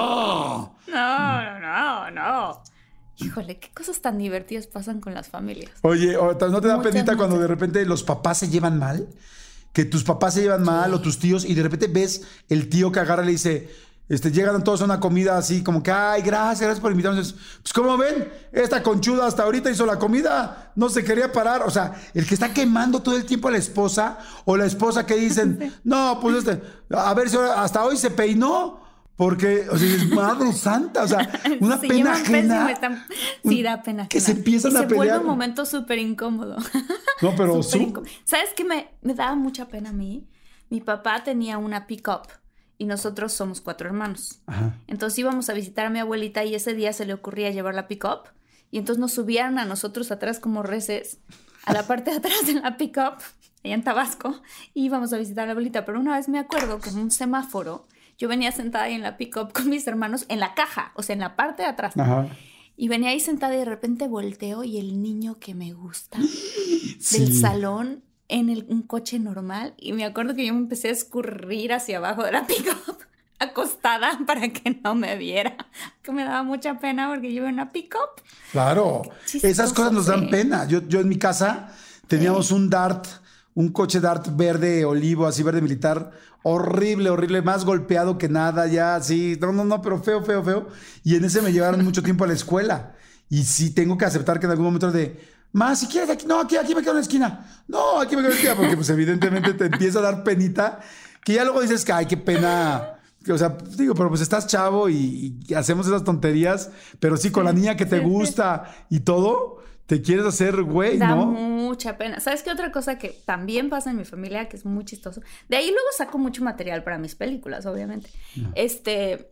no. No, no, no. Híjole, qué cosas tan divertidas pasan con las familias. Oye, ¿no te da muchas, penita muchas. Cuando de repente los papás se llevan mal? Que tus papás se llevan mal sí. o tus tíos y de repente ves el tío que agarra y le dice, este, llegan todos a una comida así como que, ay, gracias, gracias por invitarnos. Pues como ven, esta conchuda hasta ahorita hizo la comida, no se quería parar. O sea, el que está quemando todo el tiempo a la esposa o la esposa que dicen, sí. no, pues este, a ver si hasta hoy se peinó. Porque, o sea, es madre santa, o sea, una se pena ajena. Están... Sí, da pena. Que ajena. Se empiezan y a se pelear. Se vuelve un momento súper incómodo. No, pero... Su... incómodo. ¿Sabes qué me, me daba mucha pena a mí? Mi papá tenía una pick-up y nosotros somos cuatro hermanos. Ajá. Entonces íbamos a visitar a mi abuelita y ese día se le ocurría llevar la pick-up y entonces nos subían a nosotros atrás como reces a la parte de atrás de la pick-up, allá en Tabasco, y íbamos a visitar a la abuelita. Pero una vez me acuerdo que en un semáforo yo venía sentada ahí en la pick-up con mis hermanos en la caja, o sea, en la parte de atrás. Ajá. Y venía ahí sentada y de repente volteo y el niño que me gusta sí. del salón en el, un coche normal. Y me acuerdo que yo me empecé a escurrir hacia abajo de la pick-up, acostada para que no me viera. Que me daba mucha pena porque yo iba en una pick-up. Claro, esas cosas nos dan sí. pena. Yo, yo en mi casa teníamos sí. un Dart, un coche Dart verde olivo, así verde militar, horrible, horrible, más golpeado que nada, ya así, no, no, no, pero feo, feo, feo. Y en ese me llevaron mucho tiempo a la escuela. Y sí tengo que aceptar que en algún momento de, más, si quieres, aquí, no, aquí, aquí me quedo en la esquina. No, aquí me quedo en la esquina, porque pues evidentemente te empieza a dar penita, que ya luego dices que, ay, qué pena. O sea, digo, pero pues estás chavo y, y hacemos esas tonterías, pero sí, con sí, la niña que te sí, gusta sí. y todo, te quieres hacer güey, da ¿no? Mucha pena. ¿Sabes qué otra cosa que también pasa en mi familia, que es muy chistoso? De ahí luego saco mucho material para mis películas, obviamente. No. Este,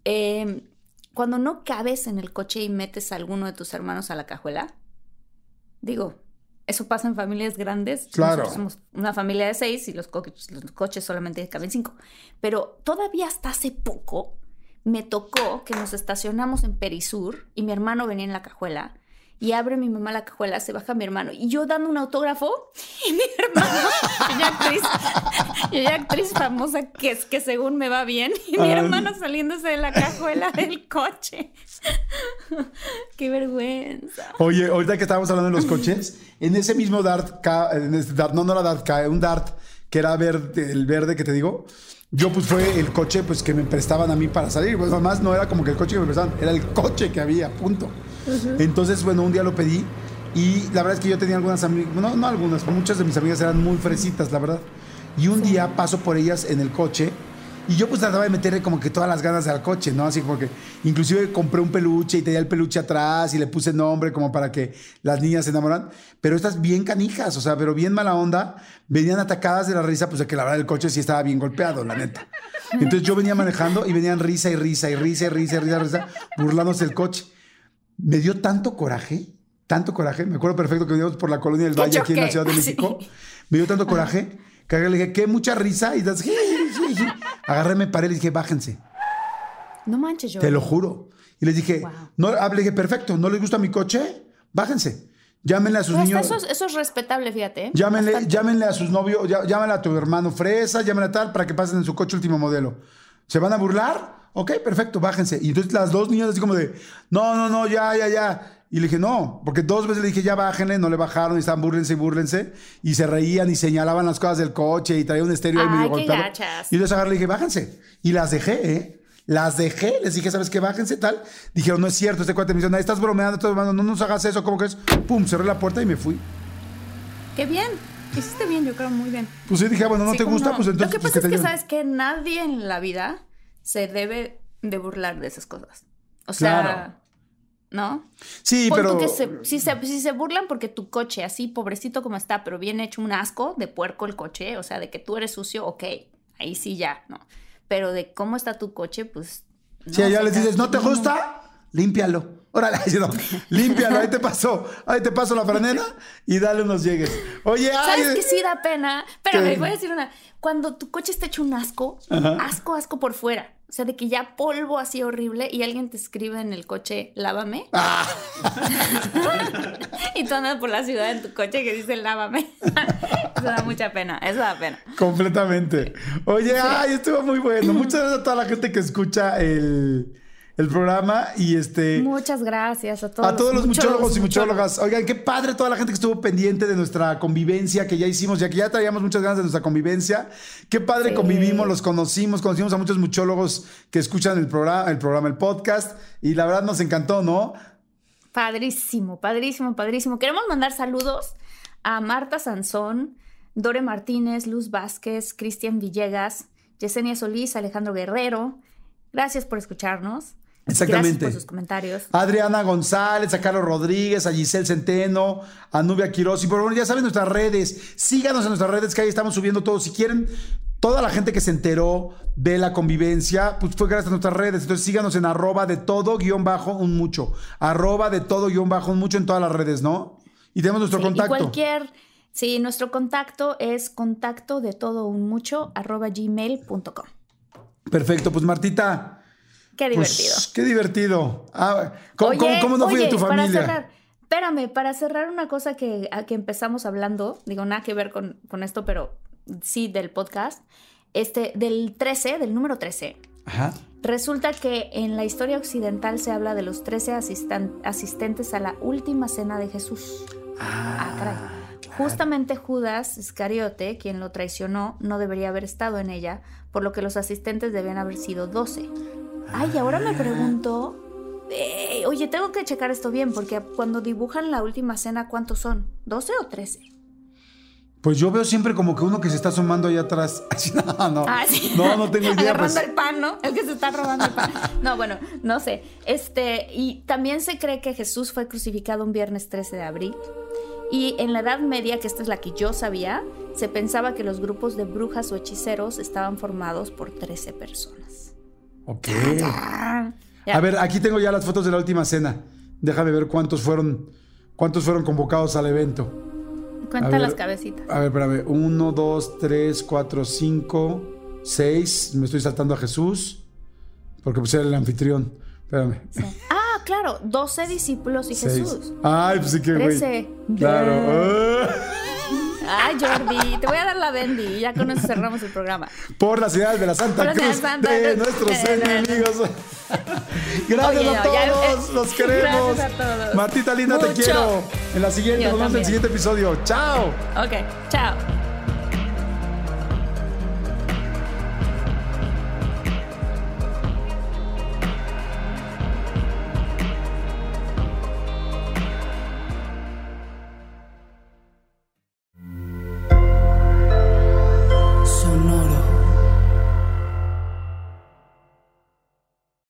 eh, cuando no cabes en el coche y metes a alguno de tus hermanos a la cajuela, digo, eso pasa en familias grandes. Claro. Nosotros somos una familia de seis y los, co- los coches solamente caben cinco. Pero todavía hasta hace poco me tocó que nos estacionamos en Perisur y mi hermano venía en la cajuela. Y abre mi mamá la cajuela, se baja mi hermano. Y yo dando un autógrafo y mi hermano ya ya actriz, yo ya actriz famosa que es que según me va bien y mi Ay. hermano saliéndose de la cajuela del coche. Qué vergüenza. Oye, ahorita que estábamos hablando de los coches, en ese mismo Dart, K, en ese Dart no, no era Dart K, un Dart que era verde, el verde que te digo, yo pues fue el coche pues que me prestaban a mí para salir. Pues además no era como que el coche que me prestaban, era el coche que había, punto. Uh-huh. Entonces, bueno, un día lo pedí y la verdad es que yo tenía algunas amigas, no, no algunas, muchas de mis amigas eran muy fresitas, la verdad. Y un sí. día paso por ellas en el coche y yo pues trataba de meterle como que todas las ganas al coche, ¿no? Así como que inclusive compré un peluche y tenía el peluche atrás y le puse nombre como para que las niñas se enamoran. Pero estas bien canijas, o sea, pero bien mala onda, venían atacadas de la risa, pues de que la verdad el coche sí estaba bien golpeado, la neta. Entonces yo venía manejando y venían risa y risa y risa y risa y risa, y risa burlándose del coche. Me dio tanto coraje, tanto coraje. Me acuerdo perfecto que veníamos por la Colonia del Valle aquí en la Ciudad de México. Sí. Me dio tanto coraje que le dije, ¿qué? Mucha risa. Y das, agarré, me paré y le dije, bájense. No manches, yo. Te lo juro. Y les dije, wow. no, le dije, perfecto, ¿no les gusta mi coche? Bájense. Llámenle a sus Pero niños. Eso es, eso es respetable, fíjate. ¿eh? Llámenle, llámenle a sus novios, já, llámenle a tu hermano fresa, llámenle a tal para que pasen en su coche último modelo. ¿Se van a burlar? Ok, perfecto, bájense. Y entonces las dos niñas así como de, no, no, no, ya, ya, ya. Y le dije, no, porque dos veces le dije, ya bájenle, no le bajaron y estaban búrlense y búrlense. Y se reían y señalaban las cosas del coche y traía un estéreo ahí medio golpeado. Gachas. Y entonces agarré y le dije, bájense. Y las dejé, ¿eh? Las dejé, les dije, ¿sabes qué? Bájense, tal. Dijeron, no es cierto, este cuate me dice, no, estás bromeando, estás bromeando, no nos hagas eso, ¿cómo que es? Pum, cerré la puerta y me fui. Qué bien, hiciste bien, yo creo, muy bien. Pues sí, dije, bueno, ¿no sí, te gusta? No. Pues entonces... Lo que pasa pues, es que, que ¿sabes qué? Nadie en la vida se debe de burlar de esas cosas. O sea... Claro. ¿No? Sí, Pon pero... Que se, si, se, si se burlan porque tu coche, así pobrecito como está, pero bien hecho un asco de puerco el coche, o sea, de que tú eres sucio, ok, ahí sí ya, ¿no? Pero de cómo está tu coche, pues... No, si allá les dices, ¿no te gusta? Límpialo. Órale, no, límpialo, ahí te pasó, ahí te paso la franela y dale unos llegues. Oye, ay, ¿sabes que sí da pena? Pero me voy a decir una, cuando tu coche está hecho un asco, ajá. asco, asco por fuera. O sea, de que ya polvo así horrible y alguien te escribe en el coche, lávame. Ah. Y tú andas por la ciudad en tu coche que dice, lávame. Eso da mucha pena, eso da pena. Completamente. Oye, sí. ay, estuvo muy bueno. Muchas gracias a toda la gente que escucha el... el programa y este... Muchas gracias a todos. A todos los muchólogos y muchólogas. muchólogos. Oigan, qué padre toda la gente que estuvo pendiente de nuestra convivencia que ya hicimos, ya que ya traíamos muchas ganas de nuestra convivencia. Qué padre sí. convivimos, los conocimos, conocimos a muchos muchólogos que escuchan el programa, el programa, el podcast y la verdad nos encantó, ¿no? Padrísimo, padrísimo, padrísimo. Queremos mandar saludos a Marta Sansón, Dore Martínez, Luz Vázquez, Cristian Villegas, Yesenia Solís, Alejandro Guerrero. Gracias por escucharnos. Exactamente. Gracias por sus comentarios. Adriana González, a Carlos Rodríguez, a Giselle Centeno, a Nubia Quiroz. Y por favor, ya saben nuestras redes. Síganos en nuestras redes que ahí estamos subiendo todo. Si quieren, toda la gente que se enteró de la convivencia, pues fue gracias a nuestras redes. Entonces síganos en arroba de todo guión bajo un mucho. Arroba de todo guión bajo un mucho en todas las redes, ¿no? Y tenemos nuestro sí, contacto. Y cualquier... Sí, nuestro contacto es contacto de todo un mucho arroba gmail punto com. Perfecto, pues Martita... Qué divertido. Pues, qué divertido. Ah, ¿cómo, oye, ¿cómo, cómo no fui oye, de tu familia? Para cerrar, espérame, para cerrar una cosa que, que empezamos hablando, digo, nada que ver con, con esto, pero sí del podcast, este, del trece, del número trece. Ajá. Resulta que en la historia occidental se habla de los trece asistan, asistentes a la última cena de Jesús. Ah, ah caray. Claro. Justamente Judas Iscariote, quien lo traicionó, no debería haber estado en ella, por lo que los asistentes debían haber sido doce. Ay, ahora me pregunto, eh, oye, tengo que checar esto bien, porque cuando dibujan la última cena, ¿cuántos son? ¿doce o trece? Pues yo veo siempre como que uno que se está asomando ahí atrás. No, no, ah, sí. no, no tengo idea. Agarrando pues. el pan, ¿no? El que se está robando el pan. No, bueno, no sé. Este, y también se cree que Jesús fue crucificado un viernes trece de abril. Y en la Edad Media, que esta es la que yo sabía, se pensaba que los grupos de brujas o hechiceros estaban formados por trece personas. Ok. Ya. A ver, aquí tengo ya las fotos de la última cena. Déjame ver cuántos fueron, cuántos fueron convocados al evento. Cuenta ver, las cabecitas. A ver, espérame. Uno, dos, tres, cuatro, cinco, seis. Me estoy saltando a Jesús. Porque pues era el anfitrión. Espérame. Sí. Ah, claro. doce discípulos y seis. Jesús. Ay, pues sí que güey. trece. Claro. Ay, Jordi, te voy a dar la Bendy y ya con eso cerramos el programa. Por la ciudad de la Santa Cruz Santa de Cruz. Nuestros eh, enemigos. Gracias Oye, a todos, ya, los queremos. Gracias a todos. Martita linda, Mucho. Te quiero. En la siguiente, nos vemos en el siguiente episodio. Chao. Ok, chao.